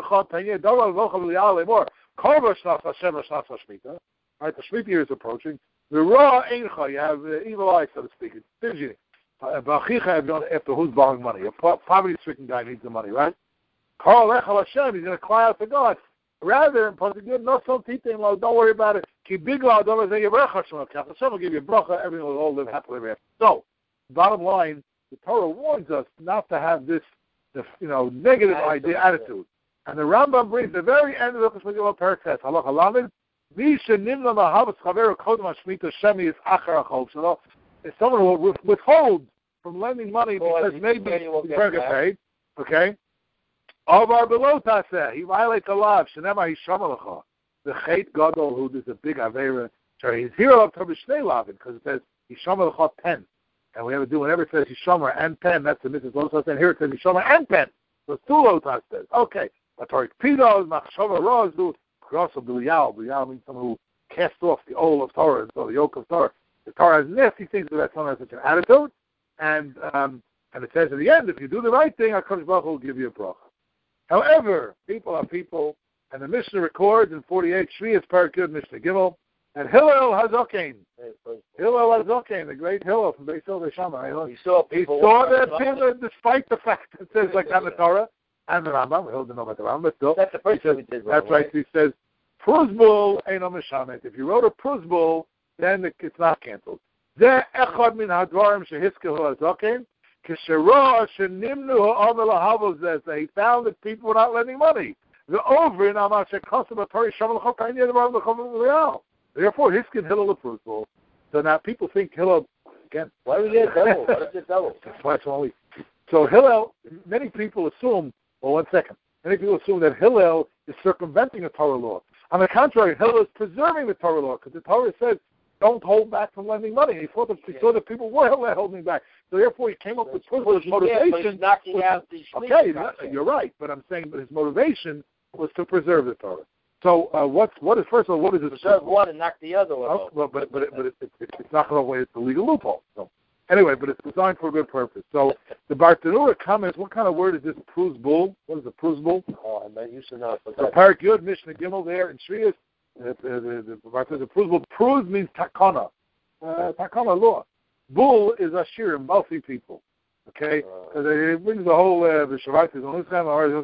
Right, the Shemitah year is approaching. The raw eincha, you have uh, evil eyes, so to speak. It's stingy. After who's borrowing money? A poverty-stricken guy needs the money, right? Karl Echel Hashem, he's going to cry out to God. Rather than good, no son titin lo, don't worry about it. Keep big law, don't say your bracha Hashem. Hashem will give you a bracha, everyone will all live happily ever after. So, bottom line, the Torah warns us not to have this, you know, negative idea, attitude. And the Rambam brings the very end of the Cheshbon Paraktes, Halach Halamed. If someone will withhold from lending money because maybe he's going to get paid, okay? He violates the law. The Chet Gadol, who is a big Avera, sorry, he's here up to Mishnei Lavin because it says Yishamar pen. And we have to do whenever it says Yishamar and pen, that's the Mitzvah Lotas, and here it says Yishamar and pen. So it's two Lotas says. Okay. Atarik Pido, Machshava Roz, do cross of B'liyal. B'liyal means someone who casts off the oil of Torah, so the yoke of Torah. The Torah has nasty things about someone has such an attitude, and um, and it says at the end, if you do the right thing, HaKadosh Baruch Hu will give you a bracha. However, people are people, and the Mishnah records in forty-eight, Shvias Parakut Mishnah Gimel, and Hillel Hazokain, Hillel Hazokain, the great Hillel from Beis Hillel Shammai, he saw people. He saw that people, despite the fact that it says like that in the Torah, and the Rambam, we don't know about the Rambam, but still. That's the first thing we did. That's right. He says, Pruzbul Eino Mishamet. If you wrote a Pruzbul, then it's not canceled. Ze echad min hadvarim shehiskelu hazokin, k'shera shenimnu ha'omer lahavos zeh. He found that people were not lending money. The over in Amar shekosem atori shamal chokayin yedvar l'chomer l'real. Therefore, Hiskin Hillel the Pruzbul. So now people think Hillel, again. Why do we get double? Why is it double? That's why it's only. So Hillel, many people assume, well, one second. Many people assume that Hillel is circumventing a Torah law. On the contrary, Hillel is preserving the Torah law because the Torah says, don't hold back from lending money. And he thought that, he saw that people were holding back. So therefore, he came up with his motivation. Yeah, knocking was, out the okay, you're right. But I'm saying that his motivation was to preserve the Torah. So uh, what's, what is, first of all, what is it? Preserve one and knock the other one oh, well, but, but, but it, it, it, it's not going to way it's a legal loophole. So. Anyway, but it's designed for a good purpose. So the Bartanura comments, what kind of word is this, Pruzbul? What is a Pruzbul? Oh, I used to know. So Parak Yud, Mishnah Gimel there in Shriyas, the, the, the, the Pruzbul. Pruz means takana, uh, takana law. Bull is Ashirim, wealthy people. Okay? Because uh, it brings the whole, uh, the Shavaitis on this time,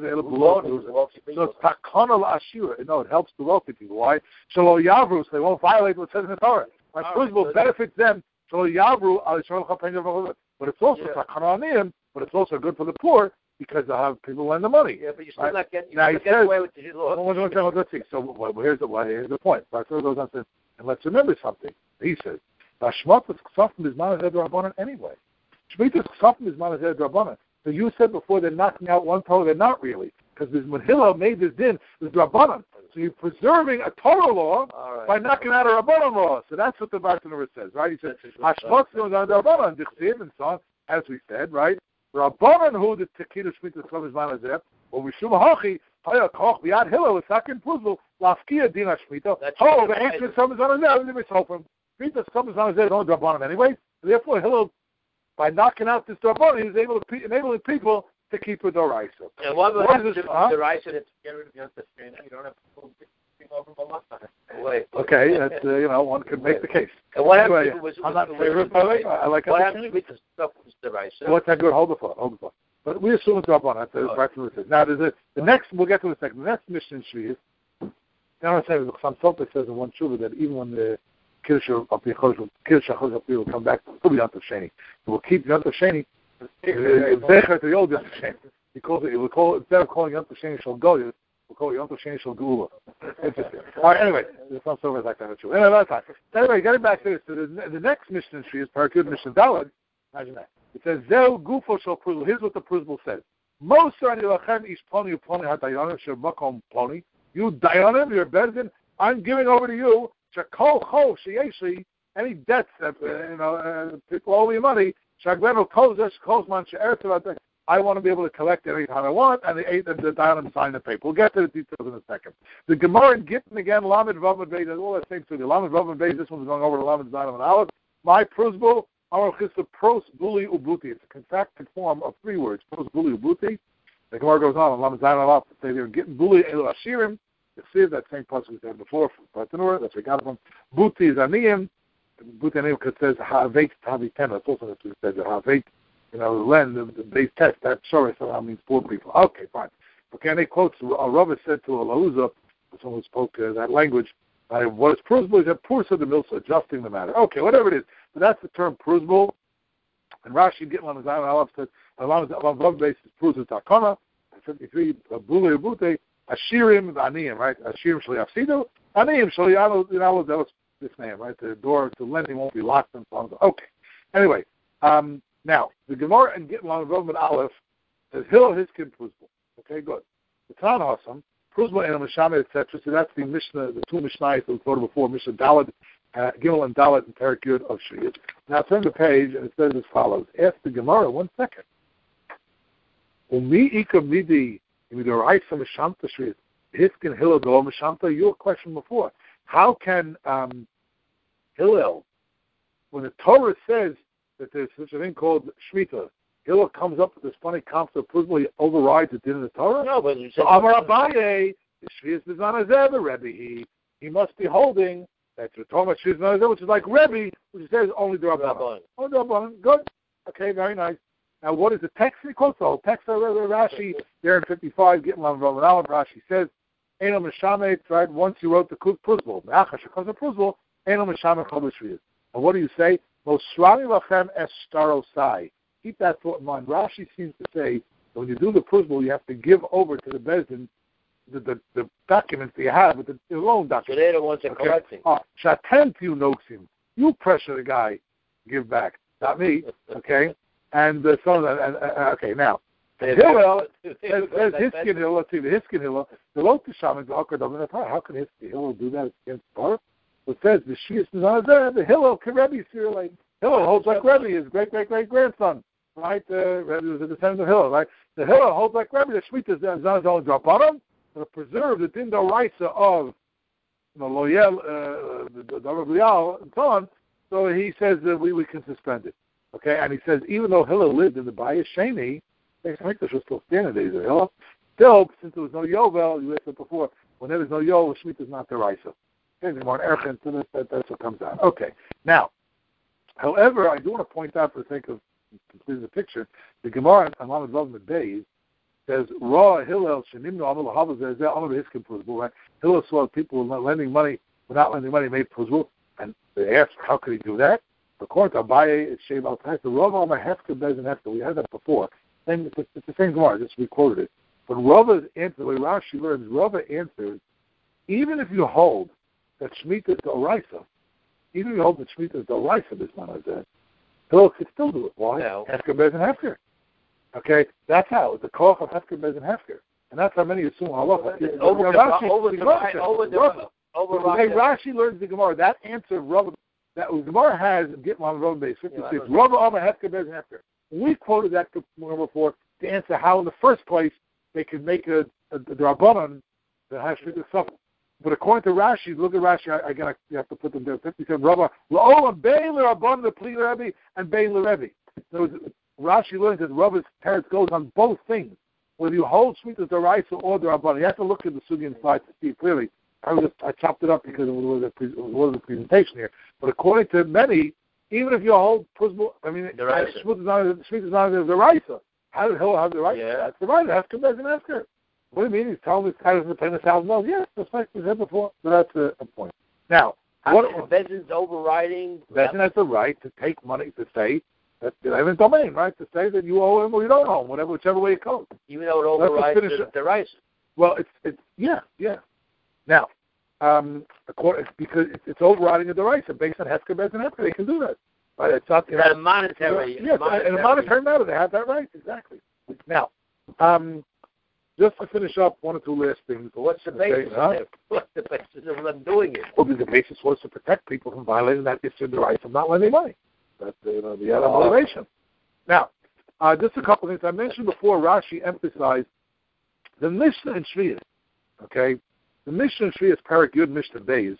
so it's takana la'ashira. No, it helps the wealthy people. Why? Shelo Yavrus, they won't violate what says in the Torah. My Pruzbul benefits them. So Yavru, but it's also yeah. but it's also good for the poor because they'll have people lend the money. Yeah, but you're still right? not getting, now, you get away with the law. Well, let's see. So well, here's the well, here's the point. So goes on to, and let's remember something. He says, "Shmot Ksafim is manazed rabbanan anyway. Shmitas Ksafim is manazed rabbanan." So you said before they're knocking out one Torah, they're not really, because when Hillel made this din, it was rabbanan. So you're preserving a Torah law All right. by knocking out a Rabbanon law. So that's what the Bartanura says, right? He says, Hashmos goes on the Rabbanon, Dichsiv, and so on, as we said, right? Rabbanon who the Tekidah Shmita Slam is Manazeh, or Mishum Hachi, Haya Koch, Biad Hillel, Sakin Puzl, Lafkia Dina Shmita. Oh, the answer is Slam is Manazeh, let me hope from Shmita Slam is Manazeh, don't Rabbanon anyway. Therefore, Hillel, by knocking out this Rabbanon, he was able to enabling people to keep a Doraisa. And what What was is the this, huh? Doraisa that's carried against the screen? You don't have to pull thing over the Wait. Okay, that's, uh, you know, one could make the case. And what happened Anyway, if it was, I'm not in was, favor of it. I like what it. happened with the stuff was Doraisa? What's that good? Hold the thought. Hold the thought. But we assume it's Rabbanon. That's the right from it. Now, there's a, the next, we'll get to it in a second. The next mission tree is, you know what I'm saying? Some Sopik says in one Shuvah that even when the Kiddush of the Chodesh, Kiddush HaChodesh will come back, it'll be Yontav Sheni. We'll keep Yontav Sheni, Zecher to the old Yontav Sheni. He calls it, we'll call, instead of calling Yontav Sheni Shal Goyah, we'll call it Yontav Sheni Shal Geula. Interesting. All right, anyway, there's some Sopik like that. Anyway, another time. Anyway, getting back to this, so the, the next mission tree is Parakut Mission Dalad. Imagine that. It says, Zeu Gufo Shal Pruzl. Here's what the Pruzl says. Most are Lachem Ish Ploni Ploni HaDayanim Shel Makom Ploni. You Dayanim, you're Bezdin, I'm giving over to you, Shekol Chol Sheyeshi, any debts that, uh, you know, uh, people owe me money, Shagleno Kozesh Kozman She'er. I want to be able to collect it any time I want, and the eight and the Dayanim sign the paper. We'll get to the details in a second. The Gemara in Gittin again, Lamed Vav Beis, all that same thing. The Lamed Vav Beis, this one's going over to Lamed Dayanim and Aleph. My Pruzbul, Amar Chista Pros Buli Ubuti. It's a contracted form of three words. Pros Buli Ubuti. The Gemara goes on, Lamed Dayanim and Aleph, say they're getting Buli Elu Ashirim. You see that same passage we said before from Bartanura. That's where we got it from. Buti is Aniyim. Buti Aniyim because it says Ha'aveit Ta'avitena. That's also what it says. Ha'aveit, you know, Len, the, the base test, that Shorah somehow means poor people. Okay, fine. Okay, and he quotes, a Rava said to a Lahuza, someone who spoke uh, that language, uh, what is Pruzbul? He said, Pursa the Milsa, adjusting the matter. Okay, whatever it is. So that's the term Pruzbul. And Rashi, getting on the Zion Aleph, said, along with Vav base is Prusa Takana, fifty-three, Bule Bute, Ashirim, Aniyim, right? Ashirim Shali Afsidu, Aniyim Shali Yalo, that was this name, right? The door to lending won't be locked and so on. Okay. Anyway, um, now, the Gemara and Gittin along with Roman Aleph says, Hillel Hiskin Pruzbul. Okay, good. It's not awesome. Pruzbul and Mishame, et cetera. So that's the Mishnah, the two Mishnahs that we quoted before, Mishnah Dalad, uh, Gimel and Dalad and Perek Yud of Shriya. Now turn the page and it says as follows. Ask the Gemara, one second. Umi Ika Midi, Your question before. How can um, Hillel, when the Torah says that there's such a thing called Shemitah, Hillel comes up with this funny concept, probably overrides the din of the Torah? No, but you said... So Amar Abaye, Shvius Mizanazeh, the Rebbe, he, he must be holding, that's the Torah Shvius Mizanazeh, which is like Rebbe, which says only the Rabbanon. Only the Rabbanon. Good. Okay, very nice. Now, what is the text? He quotes the whole text. Rashi, there in fifty-five, getting on Roman Aleph, Rashi says, Eno Mishamet, right, once you wrote the Pruzbul, Me'achash, because of Pruzbul, Eno Mishamet Chol B'Shviyas. And what do you say? Mosrani Lachem Es Starosai. Keep that thought in mind. Rashi seems to say that when you do the Pruzbul, you have to give over to the Bezdin the, the, the documents that you have, with the, the loan documents. So they're the ones that okay. collecting. Oh, Shatent you noxim. You pressure the guy, give back. Not me, okay? And uh, so, uh, uh, okay, now, Hillel, there's Hiskin Hillel, see, the Hiskin Hillel, the Lot Tisham is awkward. How can Hiskin Hillel do that against Torah? It says, the Shias is on there, the Hillel, can Rebbe, like, Hillel holds like Rebbe, his great, great, great grandson, right? Uh, Rebbe was a descendant of Hillel, right? The Hillel holds like Rebbe, the Shemitah is on his own drop on him, to preserve the Dindo Raisa of, you know, Loyal, uh, the Darav Lial, and so on, so he says that we, we can suspend it. Okay, and he says, even though Hillel lived in the Bayis Sheni, the Mikdash was still standing days of Hillel. Still, since there was no Yovel, you said before, when there is no Yovel, Shemitah is not the Raisa. Okay, more an Erchen, so that, that's what comes out. Okay, now, however, I do want to point out, for the sake of completing the picture, the Gemara on Lamed Vav Beis says, Ra Hillel Shenimnu Amel Havazeh Zeh Amel Hiskin Pruzbul. Right? Hillel saw people lending money, without lending money, made Pruzbul, and they asked, how could he do that? According to Abaye, it's Shev al Taisa. Rava Amar Hefker Bez and Hefker. We had that before. Same, it's, it's the same Gemara. Just we quoted it. But Rava's answer, the way Rashi learns, Rava answers, even if you hold that Shemitah is the Oraisa, even if you hold that Shemitah is the Oraisa, this man said, Hillel could still do it. Why? No. Hefker Bez and Hefker. Okay, that's how. It's the Koch of Hefker Bez and Hefker. And that's how many assume halacha. It's over the Rashi, over the Gemara says, over the Rava. over The way Rashi learns the Gemara, that answer Rava, that Gemara has Gittin on Rava base fifty-six. Rava Amar Hefker Bez Hefker. We quoted that Gemara before to answer how in the first place they could make a, a, a Drabanan that has to suffer. But according to Rashi, look at Rashi. I, again, I, you have to put them there. fifty-seven. Rava La'olam Bein L'Rabban the Pli Rebbe and Bein L'Rebbe. So Rashi learns that Rava's teretz goes on both things. Whether you hold Shmitas D'Oraisa or D'Rabban, you have to look at the sugi inside to see clearly. I was just, I chopped it up because it was a, it was a presentation here. But according to many, even if you hold Prusbul, I mean, Shmitas is not the D'Oraisa. How did he'll have the right? Yeah. That's the right. That's Bez and Esker. What do you mean? He's telling this guy doesn't pay a thousand dollars. Yes, that's like we said before. So that's a, a point. Now, what Bezin's overriding? Bezin has the right to take money to say that they have a domain, right? To say that you owe him or you don't owe him, whatever, whichever way it goes. Even though it overrides the, the rights. Well, it's it's yeah yeah. Now, um, according, because it's, it's overriding of the rights based on Hesker Bezin Hesker, they can do that. Right? It's not you know, a monetary. Yes, monetary. in a monetary matter, they have that right exactly. Now, um, just to finish up one or two last things. But what's the basis? Okay, huh? What's the basis of them doing it? Well, the basis was to protect people from violating that issue, the rights of not lending money. That's you know the other oh. motivation. Now, uh, just a couple of things I mentioned before. Rashi emphasized the Mishnah in Shvius. Okay, the Mishnah in Shvius, Parak Yud Mishnah Beis,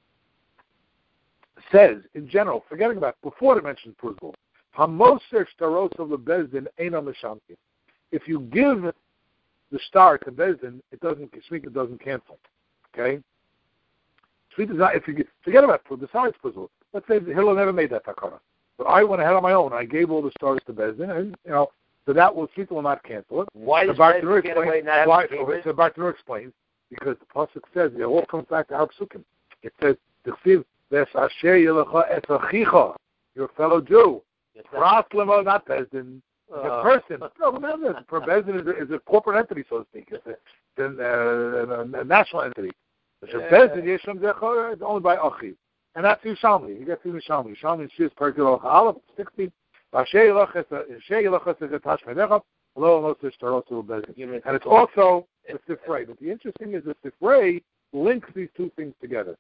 says in general, forgetting about before it mentioned Prusbul, Hamoser Shtaros of the Bezdin Eino Mishamti. If you give the star to Bezdin, it doesn't Shmita doesn't cancel. Okay, Shmita is not. If you get, forget about besides Prusbul, let's say Hillel never made that takara. But I went ahead on my own. I gave all the stars to Bezdin, and you know, so that will Shmita will not cancel it. Why does Bezdin get away not why? So Bartanur explains because the pasuk says it all comes back to our psukim. It says the Chsiv Ves Asher Yelecha Es Achicha, your fellow Jew. Raslemo, not Bezdin. Uh, the person. No, remember, for Bezdin is a, is a corporate entity, so to speak. It's a, it's a, a, a national entity. So yeah. Bezdin Yeshem Zecha is owned by Achiv. And that's Yerushalmi. You get to Yerushalmi. Yerushalmi is Perkil Aleph sixty. And it's also the Sifrei. But the interesting is the Sifrei links these two things together.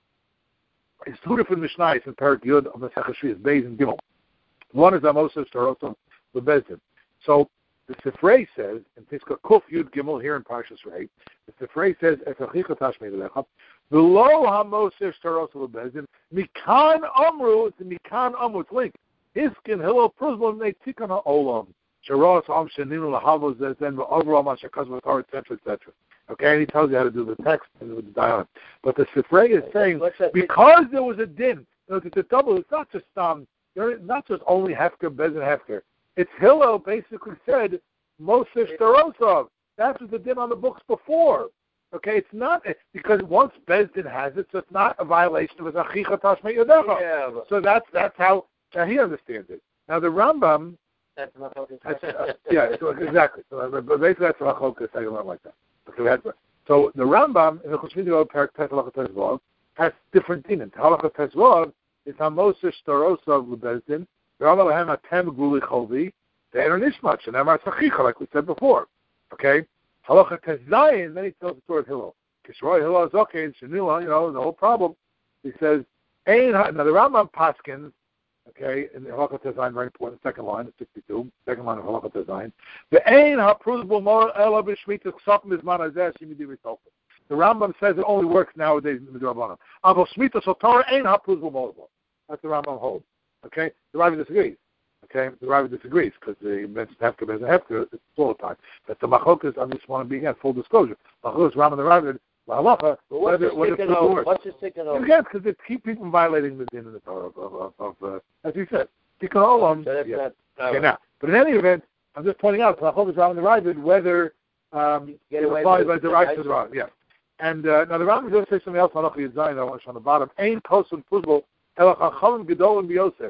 It's two different Mishnayos in Parak Yud of the Sechashvi, Beis and Gimel. One is Amosas Tarosim Bezdin. So the Sifrei says, and it's got Kuf Yud Gimel here in Parshas Rei. The Sifrei says, "Esachicha tashmei lecha." Below Hamosas Tarosim Bezdin, Mikan Amru. It's Mikan Amru. It's linked. Hiskin Hillel Prusbul Neitikon Ha'olam. Sharos Am Sheninu Lahavos Zezen V'Over Am Shekaz V'Tar, et cetera, et cetera. Okay, and he tells you how to do the text and the dialogue. But the Sifrei is saying because there was a din, it's a double. It's not just um, not just only Hefker, Bezdin Hefker. It's Hillel basically said Moshe Shtarosov. That's what the din on the books before. Okay, it's not because once Bezdin has it, so it's not a violation of his Achicha Tashmei Yodecha. Yeah, so that's that's how. Now he understands it. Now the Rambam, that's that's, uh, yeah, so exactly. So, but basically that's Rachokas saying like that. Okay, so the Rambam in the Chosmidi Parak Tes Halacha Tes Vav has different dinim. Halacha Tes Vav is Hamoseh Shtarosov LeBezdin. V'Amal Lahem Atem Guli Chovi. They enter Nishmat and Amar Tzachicha, like we said before. Okay, Halacha Tes Zayin. Then he tells the story of Hillel. Kishroi Hillel is okay. It's Shenila, you know, the whole problem. He says, Ein. Now the Rambam paskins. Okay, in the Halacha Tezayin, very important, second line, sixty-two, second line of Halacha Tezayin. The Ein HaPrusbul Mo Ela B'Shmita Ksapim Bizman Hazeh Shimidi Ritolfa. The Rambam says it only works nowadays in the Drabanan. Avo Shmita Sotar Ein HaPrusbul Mo. That's the Rambam holds. Okay, the Ravi disagrees. Okay, the Ravi disagrees because he mentioned Hefker, Bezdin Hefker, it's all the time. But the Machokas, I just want to be again full disclosure. Machokas, Rambam, the Ravi. Halacha, what's the sticking over? Again, because it keep people from violating the din in the Torah of, of, of, of uh, as you said, Tikkun Olam. So that's yeah. not, okay, now, but in any event, I'm just pointing out, Halacha is around the Ravid whether um, it applies by the right to the right. Yeah. And uh, now the Ravid does say something else. Halacha Yudzayin, I want to show on the bottom. Ein Kosun Prusbul Elach Chachalim Gedolim B'Yosef.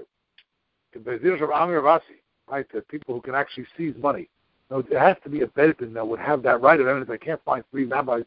Bezirah of Amir Vasi, right? The people who can actually seize money. Now, it has to be a Bedouin that would have that right. And if I can't find three rabbis.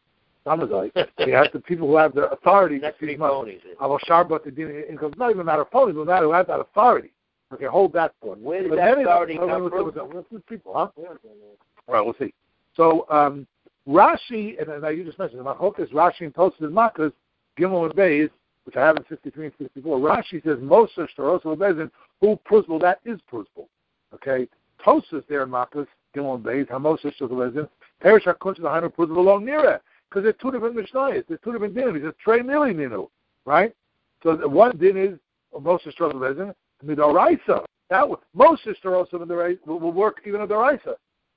You have the people who have the authority to seize money. I will sharbat the din. It's not even a matter of phonies, but a matter who has that authority. Okay, hold that for it. Where does that authority come from? What's the people, huh? All right, we'll see. So um, Rashi, and now you just mentioned, Machokas, Rashi and Tosfos and Makas, Gimel and Beis, which I have in sixty-three and sixty-four, Rashi says, Moshe, Shtarosa, Lebezin, who Pruzbul, that is Pruzbul. Okay? Tosfos there in Makas, Gimel and Beis, HaMoshe, Shtarosa, Lebezin, Perish HaKunsh, the Hainu Pruzbul, along near it. Because they're two different Mishnayos, they're two different dinim. He says, Trey Nili Ninu, right? So the one din is Moshe, Shtarosa, Lebezin, Midoraisa. That was, Moshe, Shtarosa, Lebezin will, will work even at Doraisa.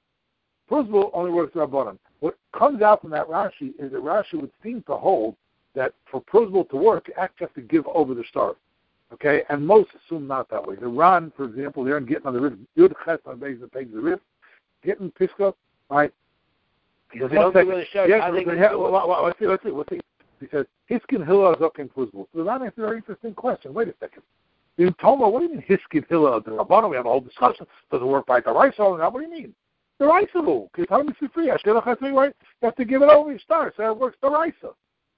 Pruzbul only works Rabbanan. What comes out from that Rashi is that Rashi would seem to hold that for Pruzbul to work, you actually have to give over the start. Okay? And most assume not that way. The Ran, for example, they're getting on the Rif, Yud Ches on the page of the Rif, getting Pisca, right? He goes, they don't give the start. Yes, let's see, let's see, let's see. He says, Hiskin Hillel Zokin Pruzbul. So the Ran asks a very interesting question. Wait a second. In Toma, what do you mean Hiskin Hillel? The Rabbanan, we have a whole discussion. Does it work by the right side? What do you mean? The Raisa rule. Because how do you free? Right? You have to give it over your start. So it works the Raisa.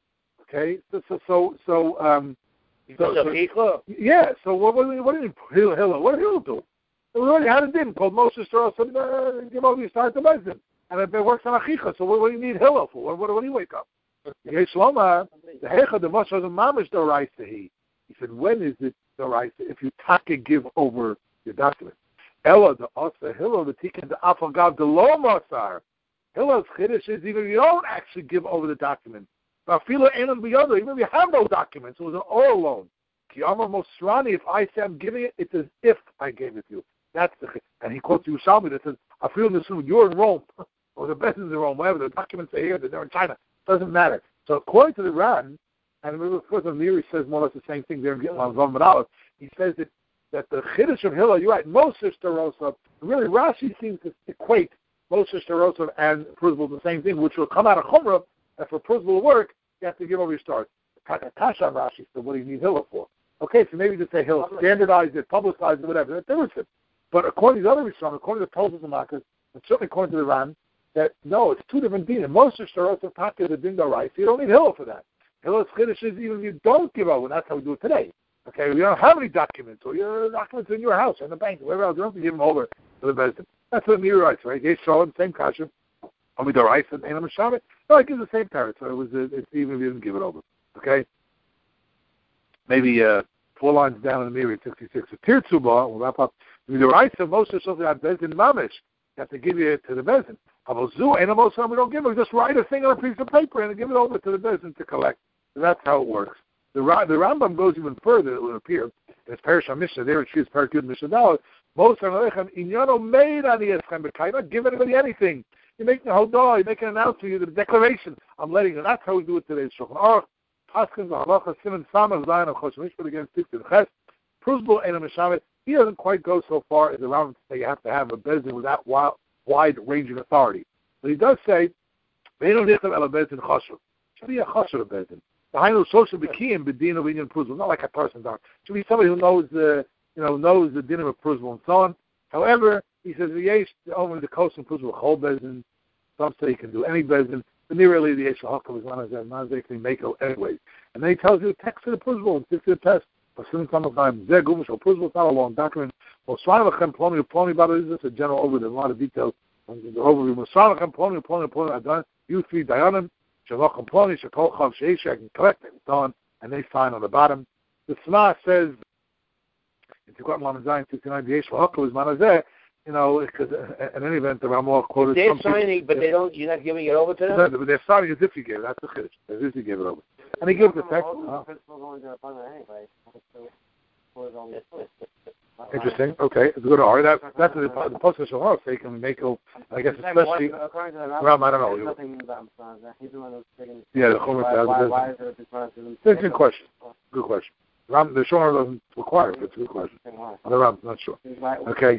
Okay? So, so, so, so, um, so, so yeah, so what, what, what do you mean, Hillel, Hillel? What did Hillel do? We already had a din called Moshe Shtarosa, uh, give over your start to Bezdin. And it works on Achicha, so what, what do you need Hillel for? What, what, what do you wake up? Okay, Shloma, the Hecha, the Moshe was a mamish the Raisa he. He said, when is it the Raisa? If you taka give over your document. Ella, the Osa, Hillel, the Tikkun, the Afagav, the Lo Mosar. Hillel's Chiddush is even if you don't actually give over the document. Even if you have no documents, it was an oral loan. Kiyama Mosrani, if I say I'm giving it, it's as if I gave it to you. That's the and he quotes Yerushalmi that says, I feel in the suit, you're in Rome, or the business in Rome, whatever, the documents are here, they're in China. Doesn't matter. So according to the Ran, and of course the Neri says more or less the same thing there in Gitlan Zom, he says that that the Chiddush of Hillel, you're right, Moshe Shtarosa, really Rashi seems to equate Moshe Shtarosa and Pruzbul the same thing, which will come out of Chumrah, that for Pruzbul to work, you have to give over your start. Kasha Rashi said, what do you need Hillel for? Okay, so maybe just say Hillel, standardize it, publicize it, whatever, that's different. But according to the other Rishon, according to Tosfos and Makas, and certainly according to the Ran, that no, it's two different dinim. Moshe Shtarosa Taka the din right, so you don't need Hillel for that. Hillel's Chiddush is even if you don't give over, and that's how we do it today. Okay, we don't have any documents, or your documents in your house, or in the bank, or wherever else. You don't have to give them over to the Bezdin. That's what Neri writes, right? They show the same kasha. Amidaraisa and Einam Shabbat. No, it gives the same parrot, so it was uh, it's even if you didn't give it over. Okay? Maybe uh, four lines down in the Neri, sixty-six. So Tirtzuba, we'll wrap up. Amidaraisa, most of something at Bezdin Mamish. You have to give it to the Bezdin. Avazu, Einam Osam, we don't give it. Just write a thing on a piece of paper and give it over to the Bezdin to collect. So that's how it works. The, the Rambam goes even further, it would appear. It's Perish HaMishnah, there it chooses Perish Yud Mishnah Daled. Most of them, Inyano made on the Eschem B'Kayim, not give anybody anything. You make the Hodah, you make an announcement, you do the declaration. I'm letting you. That's how we do it today. Shulchan Aruch, Paskins, Halacha, Siman Samach, Zion, of Chosh Mishpat against Tifti Ches, Pruzbul, Einam Mishamet. He doesn't quite go so far as the Rambam to say you have to have a Bezdin with that wide-ranging authority. But he does say, Beinu Nichtav Ela Bezdin Choshev. Should be a Choshev of Bezdin. The Hainu social B'Kiyim B'Din of Inyan Pruzbul, not like a person down. Should be somebody who knows the, you know, knows the din of Pruzbul and so on. However, he says Yesh only the Kos and Pruzbul Chol Bezdin. Some say he can do any Bezdin. But nearly the Yesh Hakam is not as that, not as they can make it anyway. And then he tells you the text of the Pruzbul and fifty test. But soon some of time, Zeh Gumish or Pruzbul is not a long document. Mosran Lachem Ploni Ploni about it is just a general overview. There's a lot of details. The overview. Mosran Lachem Ploni Ploni Ploni Adan. You three Dayanim. Shalom Ploni Shakol Chav Sheish. I can collect it and so on. And they sign on the bottom. The Sma says, in Tikvat Lamed Zayin sixty-nine, the Yesh Hakam is Manazeh. You know, because in any event, the Ramah quoted. They're signing, but they don't. You're not giving it over to them. No, but they're signing as if you gave it. That's the chiddush. As if you gave it over. And he gives the text. Interesting. Okay, it's a good order. That that's the the post of Shulchan Aruch. They can make a. I guess especially. Ram, I don't know. Yeah, the Chumash. It's a good question. Good question. Ram, the Shulchan doesn't require it, but it's a good question. On the Ram, not sure. Okay.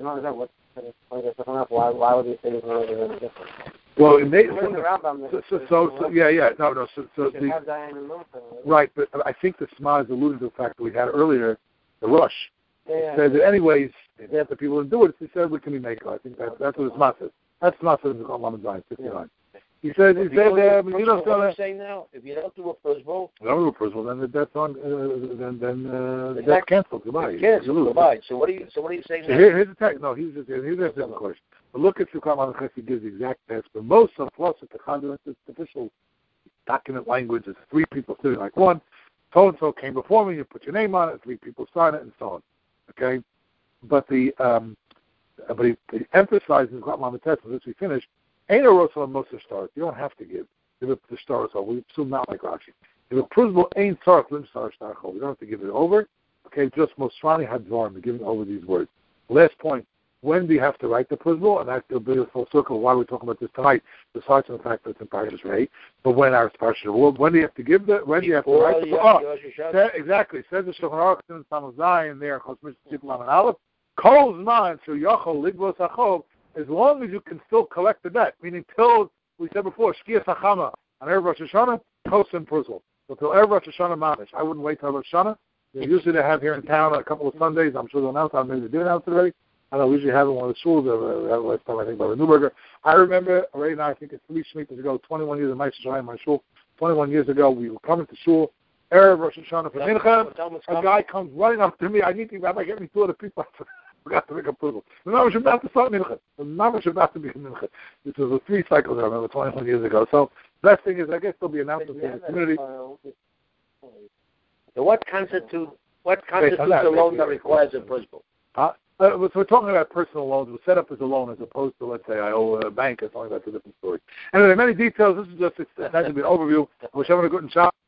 Why, why would he say it's not different? Well, it may, so, so, so, so, yeah, yeah, no, no, so, so the, right, but I think the Sma is alluding to the fact that we had earlier, the Rush. Yeah. Said that anyways, if they have the people to do it, he said we can be maker. I think that, that's what the Sma says. That's Sma says in the Lamed Zayin, fifty-nine. He said, he said, um, you know, what are you saying now? If you don't do a Pruzbul, we don't do a Pruzbul, then that's on, uh, then then uh, that's canceled. Goodbye. Canceled. Goodbye. So what are you? So what are you saying? So here, here's the text. No, he's just here's a different question. But look at Shulchan Aruch Chesed gives the exact text. But most of plus at the Chadra, it's official document language. It's three people sitting like one. So and so came before me. You put your name on it. Three people sign it, and so on. Okay, but the um, but he, he emphasizes Glatman Test, and this we finish. Ain't a Rosal most of stars. You don't have to give. Give it the stars. So we assume not like Rashi. If a principle ain't sarf lim star shtarchol, we don't have to give it over. Okay, just Mosrani had dvarm, giving over these words. Last point. When do you have to write the principle? And that's the beautiful circle. Why we're talking about this tonight, besides from the fact that it's in Parashas Rei. But when our Parashas, when do you have to give the? When do you have to write the? Oh, say, exactly. Says the Shulchan Aruch in Samach Zayin there, Chosmish Tziplam and Aleph. Kol Zman Shel Yachol Ligbos Achov. As long as you can still collect the debt, meaning till we said before, Shkia Sachama on Erev Rosh Hashanah, Kosim Principle. So till Erev Rosh Hashanah Mamish. I wouldn't wait till Rosh Hashanah. They usually they have here in town a couple of Sundays. I'm sure they'll announce it. Maybe they did announce it already. I don't know, we usually have it in one of the schools. Uh, last time I think by the Newberger. I remember already now. I think it's three Shemitahs ago, twenty-one years in my shul, my shul. twenty-one years ago, we were coming to shul. Erev Rosh Hashanah for Mincha. A guy comes running up to me. I need to, Rabbi, get me two other people. I forgot to make a puzzle. The Mamash about to start Mincha. The Mamash about to be Mincha. This was a three cycles I remember, twenty-one years ago. So best thing is, I guess there'll be announcements in the community. So what constitutes what constitutes a loan that requires a principal? Uh, uh, so we're talking about personal loans. It was set up as a loan as opposed to, let's say, I owe a bank or something. That's a different story. Anyway, many details. This is just a, a, an overview. I wish everyone a good shot.